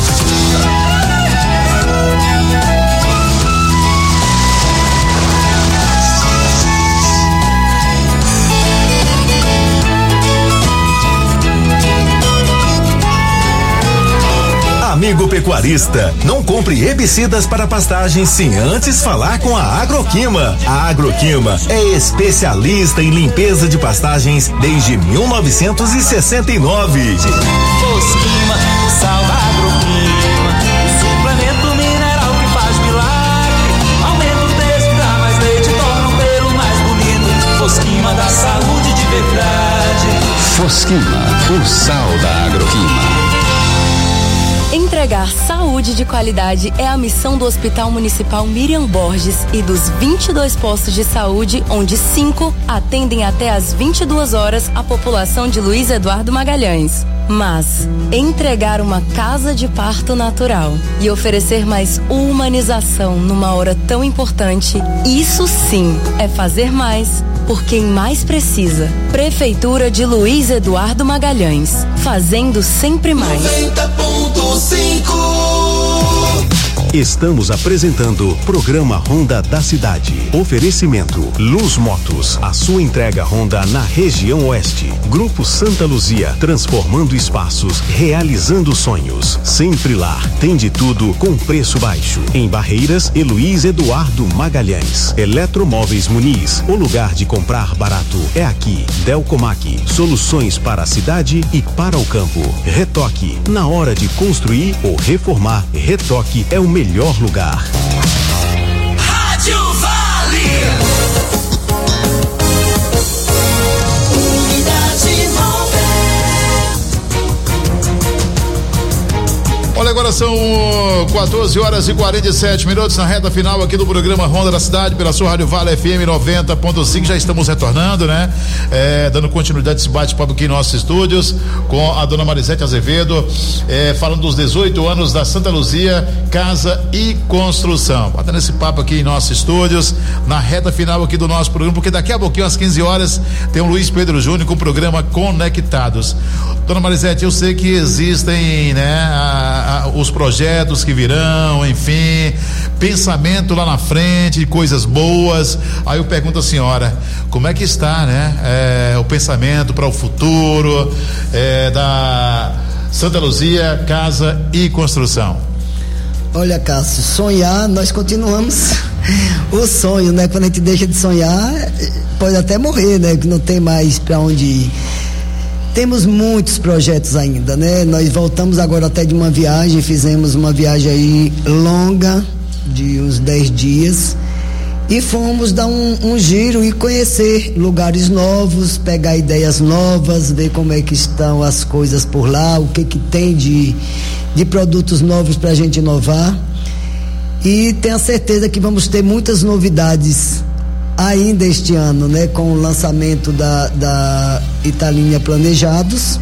Amigo pecuarista, não compre herbicidas para pastagens sem antes falar com a Agroquima. A Agroquima é especialista em limpeza de pastagens desde mil novecentos e sessenta e nove. Fosquima, sal da Agroquima, o suplemento mineral que faz milagre. Aumenta o texto, dá mais leite, torna o pelo mais bonito. Fosquima dá saúde de verdade. Fosquima, o sal da Agroquima. Entregar saúde de qualidade é a missão do Hospital Municipal Miriam Borges e dos vinte e dois postos de saúde, onde cinco atendem até às vinte e duas horas a população de Luiz Eduardo Magalhães. Mas entregar uma casa de parto natural e oferecer mais humanização numa hora tão importante, isso sim é fazer mais por quem mais precisa. Prefeitura de Luiz Eduardo Magalhães, fazendo sempre mais. noventa ponto cinco. Estamos apresentando Programa Honda da Cidade. Oferecimento Luz Motos, a sua entrega Honda na região oeste. Grupo Santa Luzia, transformando espaços, realizando sonhos. Sempre lá, tem de tudo com preço baixo. Em Barreiras e Luiz Eduardo Magalhães. Eletromóveis Muniz, o lugar de comprar barato é aqui. Delcomac, soluções para a cidade e para o campo. Retoque, na hora de construir ou reformar, Retoque é o melhor melhor lugar. Rádio Vale. Unidade Olha, agora são quatorze horas e quarenta e sete minutos na reta final aqui do programa Ronda da Cidade pela sua Rádio Vale F M noventa ponto cinco. Já estamos retornando, né? É, dando continuidade a esse bate-papo aqui em nossos estúdios com a dona Marisete Azevedo, é, falando dos dezoito anos da Santa Luzia Casa e Construção. Batendo esse papo aqui em nossos estúdios, na reta final aqui do nosso programa, porque daqui a pouquinho, às quinze horas, tem o Luiz Pedro Júnior com o programa Conectados. Dona Marisete, eu sei que existem, né, a, a, os projetos que virão, enfim, pensamento lá na frente de coisas boas. Aí eu pergunto à senhora, como é que está, né, é, o pensamento para o futuro é, da Santa Luzia Casa e Construção? Olha, Cássio, sonhar, nós continuamos o sonho, né? Quando a gente deixa de sonhar, pode até morrer, né? Que não tem mais para onde ir. Temos muitos projetos ainda, né? Nós voltamos agora até de uma viagem, fizemos uma viagem aí longa, de uns dez dias, e fomos dar um, um giro e conhecer lugares novos, pegar ideias novas, ver como é que estão as coisas por lá, o que que tem de, de produtos novos pra gente inovar. E tenho a certeza que vamos ter muitas novidades ainda este ano, né? Com o lançamento da, da Italinha Planejados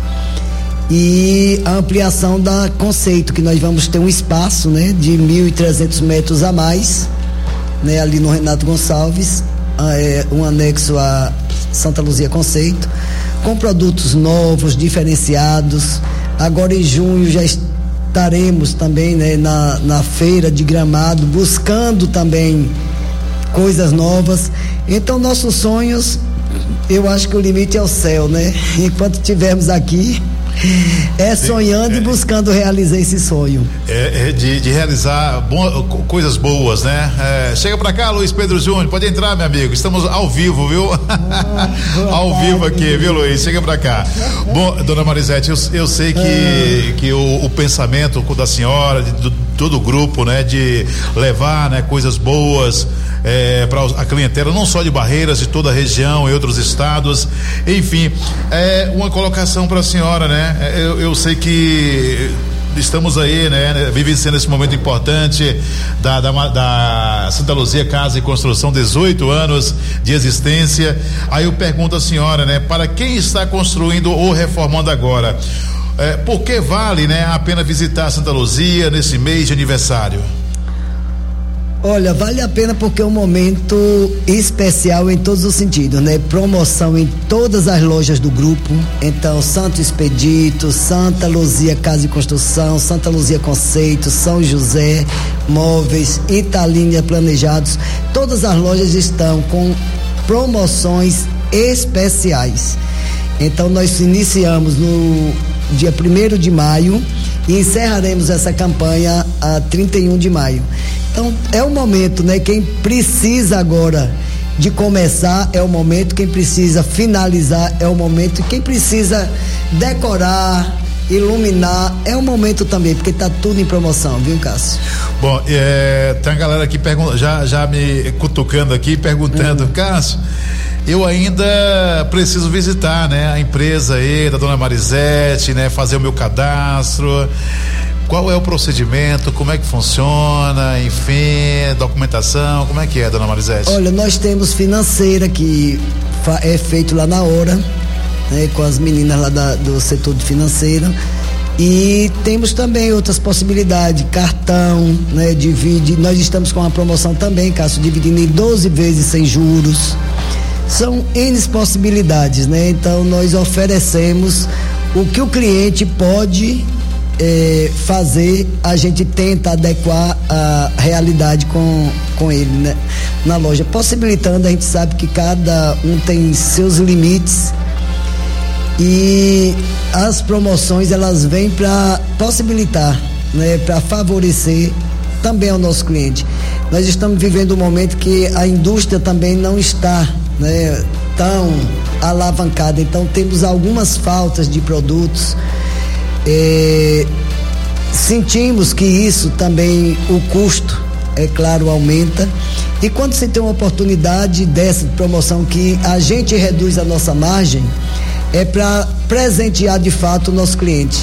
e a ampliação da Conceito, que nós vamos ter um espaço, né? De mil e trezentos metros a mais, né? Ali no Renato Gonçalves, é, um anexo a Santa Luzia Conceito, com produtos novos, diferenciados. Agora em junho já estaremos também, né? Na, na feira de Gramado, buscando também coisas novas. Então nossos sonhos, eu acho que o limite é o céu, né? Enquanto estivermos aqui, é sonhando é, e buscando realizar esse sonho. É, é de, de realizar bo- coisas boas, né? É, chega pra cá, Luiz Pedro Júnior, pode entrar, meu amigo, estamos ao vivo, viu? Ah, ao tarde, vivo aqui, viu, Luiz? Chega pra cá. Bom, dona Marisete, eu, eu sei que, ah. que o, o pensamento da senhora, de, de todo o grupo, né? De levar, né, coisas boas É, para a clientela, não só de Barreiras, de toda a região e outros estados, enfim, é uma colocação para a senhora, né? Eu, eu sei que estamos aí, né, vivenciando esse momento importante da, da, da Santa Luzia Casa e Construção, dezoito anos de existência. Aí eu pergunto à senhora, né, para quem está construindo ou reformando agora, é, por que vale, né, a pena visitar Santa Luzia nesse mês de aniversário? Olha, vale a pena porque é um momento especial em todos os sentidos, né? Promoção em todas as lojas do grupo. Então, Santo Expedito, Santa Luzia Casa e Construção, Santa Luzia Conceito, São José Móveis, Italínia Planejados, todas as lojas estão com promoções especiais. Então, nós iniciamos no dia primeiro de maio e encerraremos essa campanha a trinta e um de maio. Então, é o momento, né? Quem precisa agora de começar é o momento, quem precisa finalizar é o momento, quem precisa decorar, iluminar é o momento também, porque tá tudo em promoção, viu, Cássio? Bom, é, tem a galera aqui pergunta, já, já me cutucando aqui, perguntando, uhum. Cássio, eu ainda preciso visitar, né, a empresa aí da dona Marisete, né, fazer o meu cadastro. Qual é o procedimento, como é que funciona, enfim, documentação, como é que é, dona Marisete? Olha, nós temos financeira que é feito lá na hora, né, com as meninas lá da, do setor de financeira, e temos também outras possibilidades, cartão, né, divide, nós estamos com uma promoção também, Cássio, dividindo em doze vezes sem juros, são N possibilidades, né, então nós oferecemos o que o cliente pode É, fazer, a gente tenta adequar a realidade com, com ele, né, na loja, possibilitando, a gente sabe que cada um tem seus limites e as promoções elas vêm para possibilitar, né, para favorecer também ao nosso cliente. Nós estamos vivendo um momento que a indústria também não está, né, tão alavancada, então temos algumas faltas de produtos. É, sentimos que isso também, o custo, é claro, aumenta, e quando se tem uma oportunidade dessa de promoção que a gente reduz a nossa margem, é para presentear de fato o nosso cliente.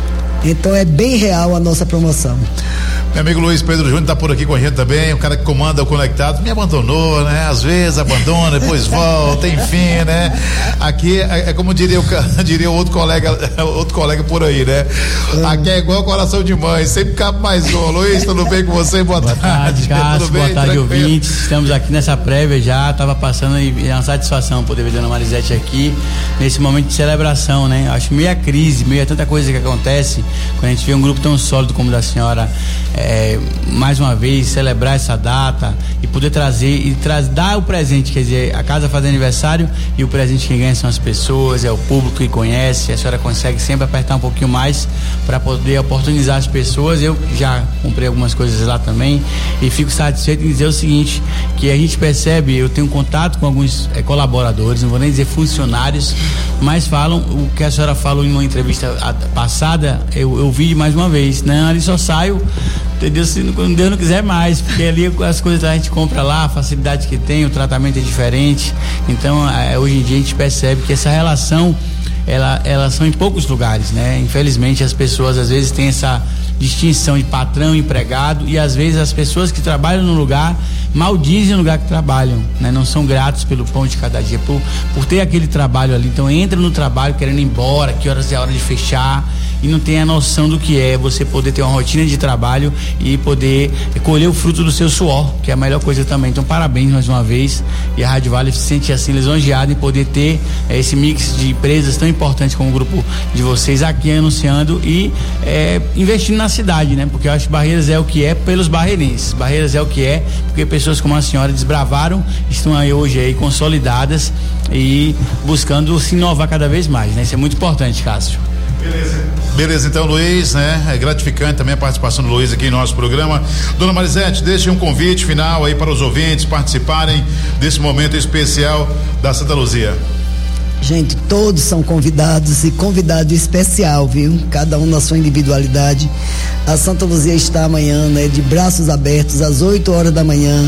Então é bem real a nossa promoção. Meu amigo Luiz Pedro Júnior tá por aqui com a gente também, o cara que comanda o Conectado, me abandonou, né? Às vezes abandona, depois volta, enfim, né? Aqui é, é como diria o diria outro colega, outro colega por aí, né? Aqui é igual coração de mãe, sempre cabe mais um. Luiz, tudo bem com você? Boa, boa tarde, Cássio, tudo bem? Boa tarde, Tranquilo? ouvintes. Estamos aqui nessa prévia já, tava passando e é uma satisfação poder ver a dona Marisete aqui nesse momento de celebração, né? Acho meio a crise, meio a tanta coisa que acontece, quando a gente vê um grupo tão sólido como o da senhora, é, mais uma vez celebrar essa data e poder trazer e tra- dar o presente, quer dizer, a casa faz aniversário e o presente que ganha são as pessoas, é o público que conhece, a senhora consegue sempre apertar um pouquinho mais para poder oportunizar as pessoas. Eu já comprei algumas coisas lá também e fico satisfeito em dizer o seguinte, que a gente percebe, eu tenho contato com alguns é, colaboradores, não vou nem dizer funcionários, mas falam o que a senhora falou em uma entrevista passada, eu, eu vi mais uma vez, não, ali só saio, entendeu? Se Deus não quiser mais, porque ali as coisas a gente compra lá, a facilidade que tem, o tratamento é diferente. Então, é, hoje em dia a gente percebe que essa relação, ela, elas são em poucos lugares, né? Infelizmente as pessoas às vezes têm essa distinção de patrão e empregado, e às vezes as pessoas que trabalham no lugar maldizem o lugar que trabalham, né? Não são gratos pelo pão de cada dia, por, por ter aquele trabalho ali. Então entra no trabalho querendo ir embora, que horas é a hora de fechar, e não tem a noção do que é você poder ter uma rotina de trabalho e poder colher o fruto do seu suor, que é a melhor coisa também. Então parabéns mais uma vez, e a Rádio Vale se sente assim lisonjeada em poder ter é, esse mix de empresas tão importantes como o grupo de vocês aqui anunciando e é, investindo na cidade, né? Porque eu acho que Barreiras é o que é pelos barreirenses, Barreiras é o que é porque pessoas como a senhora desbravaram, estão aí hoje aí consolidadas e buscando se inovar cada vez mais, né? Isso é muito importante, Cássio. Beleza. Beleza, então, Luiz, né? É gratificante também a participação do Luiz aqui em nosso programa. Dona Marisete, deixe um convite final aí para os ouvintes participarem desse momento especial da Santa Luzia. Gente, todos são convidados e convidado especial, viu? Cada um na sua individualidade. A Santa Luzia está amanhã, né? De braços abertos às oito horas da manhã,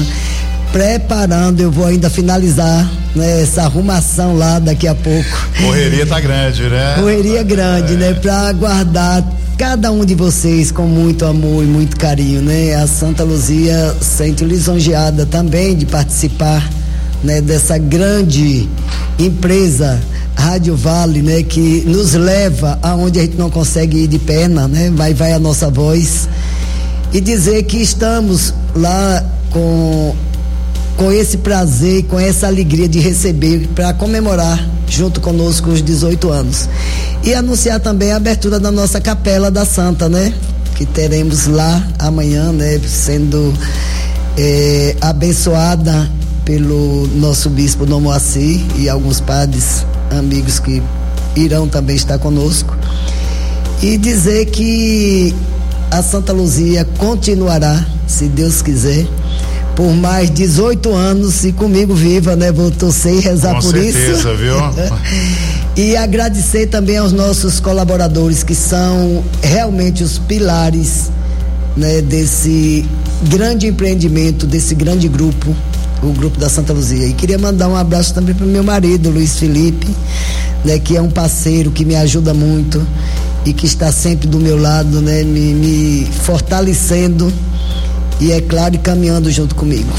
preparando, eu vou ainda finalizar, né, essa arrumação lá daqui a pouco. Correria tá grande, né? Correria grande, é. né? Pra aguardar cada um de vocês com muito amor e muito carinho, né? A Santa Luzia sente lisonjeada também de participar, né, dessa grande empresa Rádio Vale, né, que nos leva aonde a gente não consegue ir de perna, né? Vai vai a nossa voz e dizer que estamos lá com com esse prazer, com essa alegria de receber para comemorar junto conosco os dezoito anos. E anunciar também a abertura da nossa Capela da Santa, né? Que teremos lá amanhã, né? Sendo é, abençoada pelo nosso bispo Dom Moacir e alguns padres amigos que irão também estar conosco. E dizer que a Santa Luzia continuará, se Deus quiser, por mais dezoito anos e comigo viva, né? Vou torcer e rezar Com por certeza, isso. Viu? E agradecer também aos nossos colaboradores, que são realmente os pilares, né, desse grande empreendimento, desse grande grupo, o grupo da Santa Luzia. E queria mandar um abraço também para o meu marido, Luiz Felipe, né, que é um parceiro que me ajuda muito e que está sempre do meu lado, né, me, me fortalecendo e, é claro, caminhando junto comigo.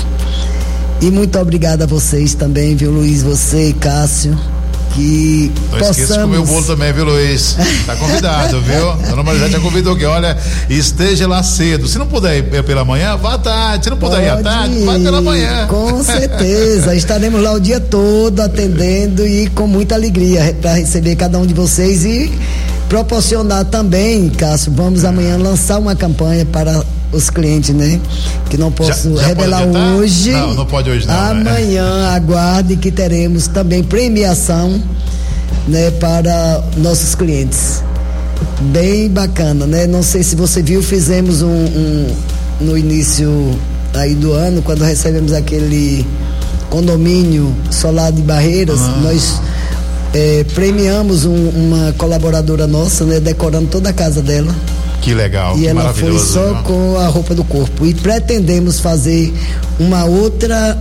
E muito obrigada a vocês também, viu, Luiz, você e Cássio, que não possamos... esqueça de comer o bolo também, viu, Luiz? Tá convidado, viu? A Dona Marisete já convidou que, olha, esteja lá cedo. Se não puder ir pela manhã, vá à tarde. Se não puder Pode ir à tarde, ir. Vai pela manhã. Com certeza. Estaremos lá o dia todo atendendo e com muita alegria para receber cada um de vocês e proporcionar também, Cássio, vamos amanhã lançar uma campanha para os clientes, né? Que não posso já, já revelar hoje. Não, não pode hoje não. Amanhã, né? Aguarde que teremos também premiação, né? Para nossos clientes. Bem bacana, né? Não sei se você viu, fizemos um, um no início aí do ano, quando recebemos aquele condomínio solar de Barreiras, ah. nós é, premiamos um, uma colaboradora nossa, né? Decorando toda a casa dela. Que legal, e que ela foi só viu? Com a roupa do corpo. E pretendemos fazer uma outra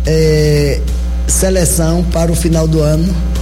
é, seleção para o final do ano.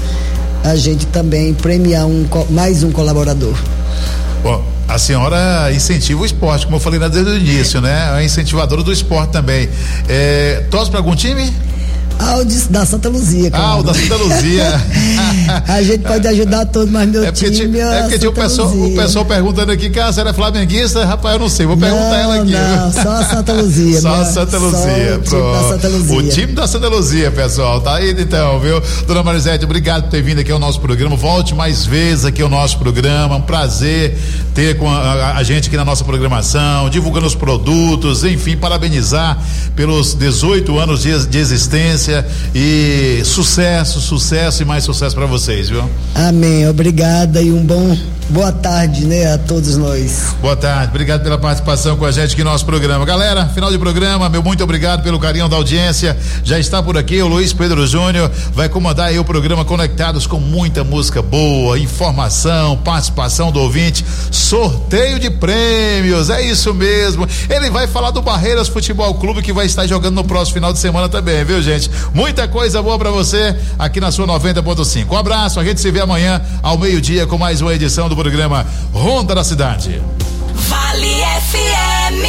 A gente também premiar um, mais um colaborador. Bom, a senhora incentiva o esporte, como eu falei desde o início, né? É incentivadora do esporte também. É, torce para algum time? Ah, o de, da Santa Luzia. Cara. Ah, o da Santa Luzia. A gente pode ajudar todos, mas meu é porque time É porque tinha o pessoal, o pessoal perguntando aqui, cara, você era flamenguista? Rapaz, eu não sei, vou perguntar não, ela aqui. Não, só a Santa Luzia. Só né? a Santa Luzia. Só o time da Santa Luzia. O time da Santa Luzia, pessoal. Tá aí então, viu? Dona Marisete, obrigado por ter vindo aqui ao nosso programa. Volte mais vezes aqui ao nosso programa. Um prazer ter com a, a, a gente aqui na nossa programação, divulgando os produtos, enfim, parabenizar pelos dezoito anos de, de existência e sucesso, sucesso e mais sucesso para vocês, viu? Amém, obrigada e um bom boa tarde, né, a todos nós. Boa tarde, obrigado pela participação com a gente aqui no nosso programa. Galera, final de programa, meu muito obrigado pelo carinho da audiência. Já está por aqui o Luiz Pedro Júnior, vai comandar aí o programa Conectados com muita música boa, informação, participação do ouvinte, sorteio de prêmios, é isso mesmo. Ele vai falar do Barreiras Futebol Clube, que vai estar jogando no próximo final de semana também, viu, gente? Muita coisa boa pra você aqui na sua noventa ponto cinco. Um abraço, a gente se vê amanhã ao meio-dia com mais uma edição do programa Ronda da Cidade. Vale F M.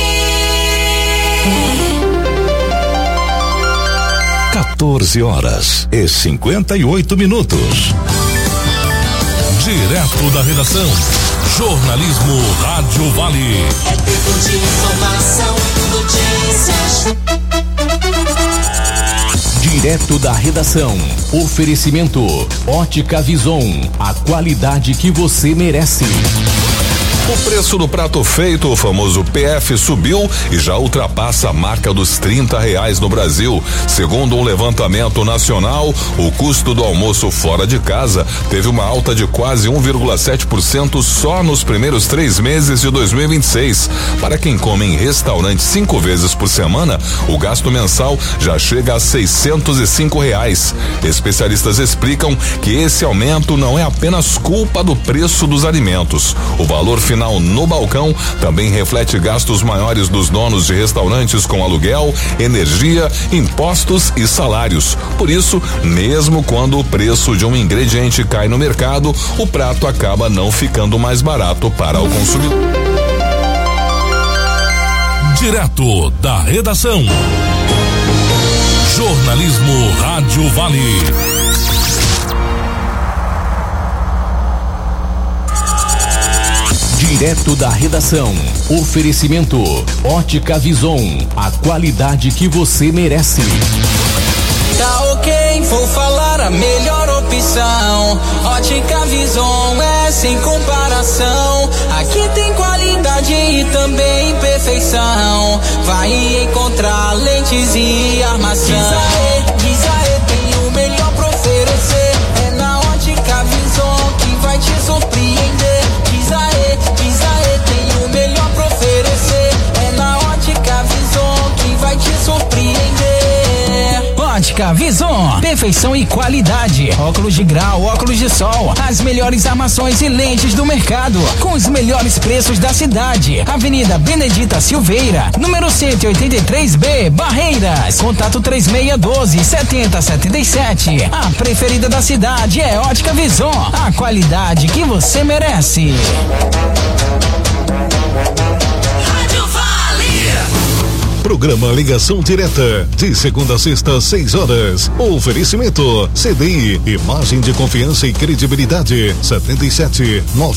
quatorze horas e cinquenta e oito minutos. Direto da redação, jornalismo Rádio Vale. É tempo de informação, notícias. Direto da redação. Oferecimento Ótica Vison, a qualidade que você merece. O preço do prato feito, o famoso P F, subiu e já ultrapassa a marca dos trinta reais no Brasil. Segundo um levantamento nacional, o custo do almoço fora de casa teve uma alta de quase um vírgula sete por cento só nos primeiros três meses de dois mil e vinte e seis. Para quem come em restaurante cinco vezes por semana, o gasto mensal já chega a seiscentos e cinco reais. Especialistas explicam que esse aumento não é apenas culpa do preço dos alimentos. O valor final original no balcão também reflete gastos maiores dos donos de restaurantes com aluguel, energia, impostos e salários. Por isso, mesmo quando o preço de um ingrediente cai no mercado, o prato acaba não ficando mais barato para o consumidor. Direto da redação. Jornalismo Rádio Vale. Direto da redação. Oferecimento Ótica Vison, a qualidade que você merece. Tá ok, vou falar a melhor opção. Ótica Vison é sem comparação. Aqui tem qualidade e também perfeição. Vai encontrar lentes e armação. Diz aê, diz aê, tem o melhor pra oferecer. É na Ótica Vison que vai te surpreender. Diz aê, diz aê, tem o melhor pra oferecer. É na Ótica Vison que vai te surpreender. Ótica Vison, perfeição e qualidade. Óculos de grau, óculos de sol, as melhores armações e lentes do mercado, com os melhores preços da cidade. Avenida Benedita Silveira, número cento e oitenta e três B, Barreiras. Contato três seis um dois, sete zero sete sete. A preferida da cidade é Ótica Vison, a qualidade que você merece. Programa Ligação Direta, de segunda a sexta, seis horas. Oferecimento C D I, imagem de confiança e credibilidade. setenta e sete, nove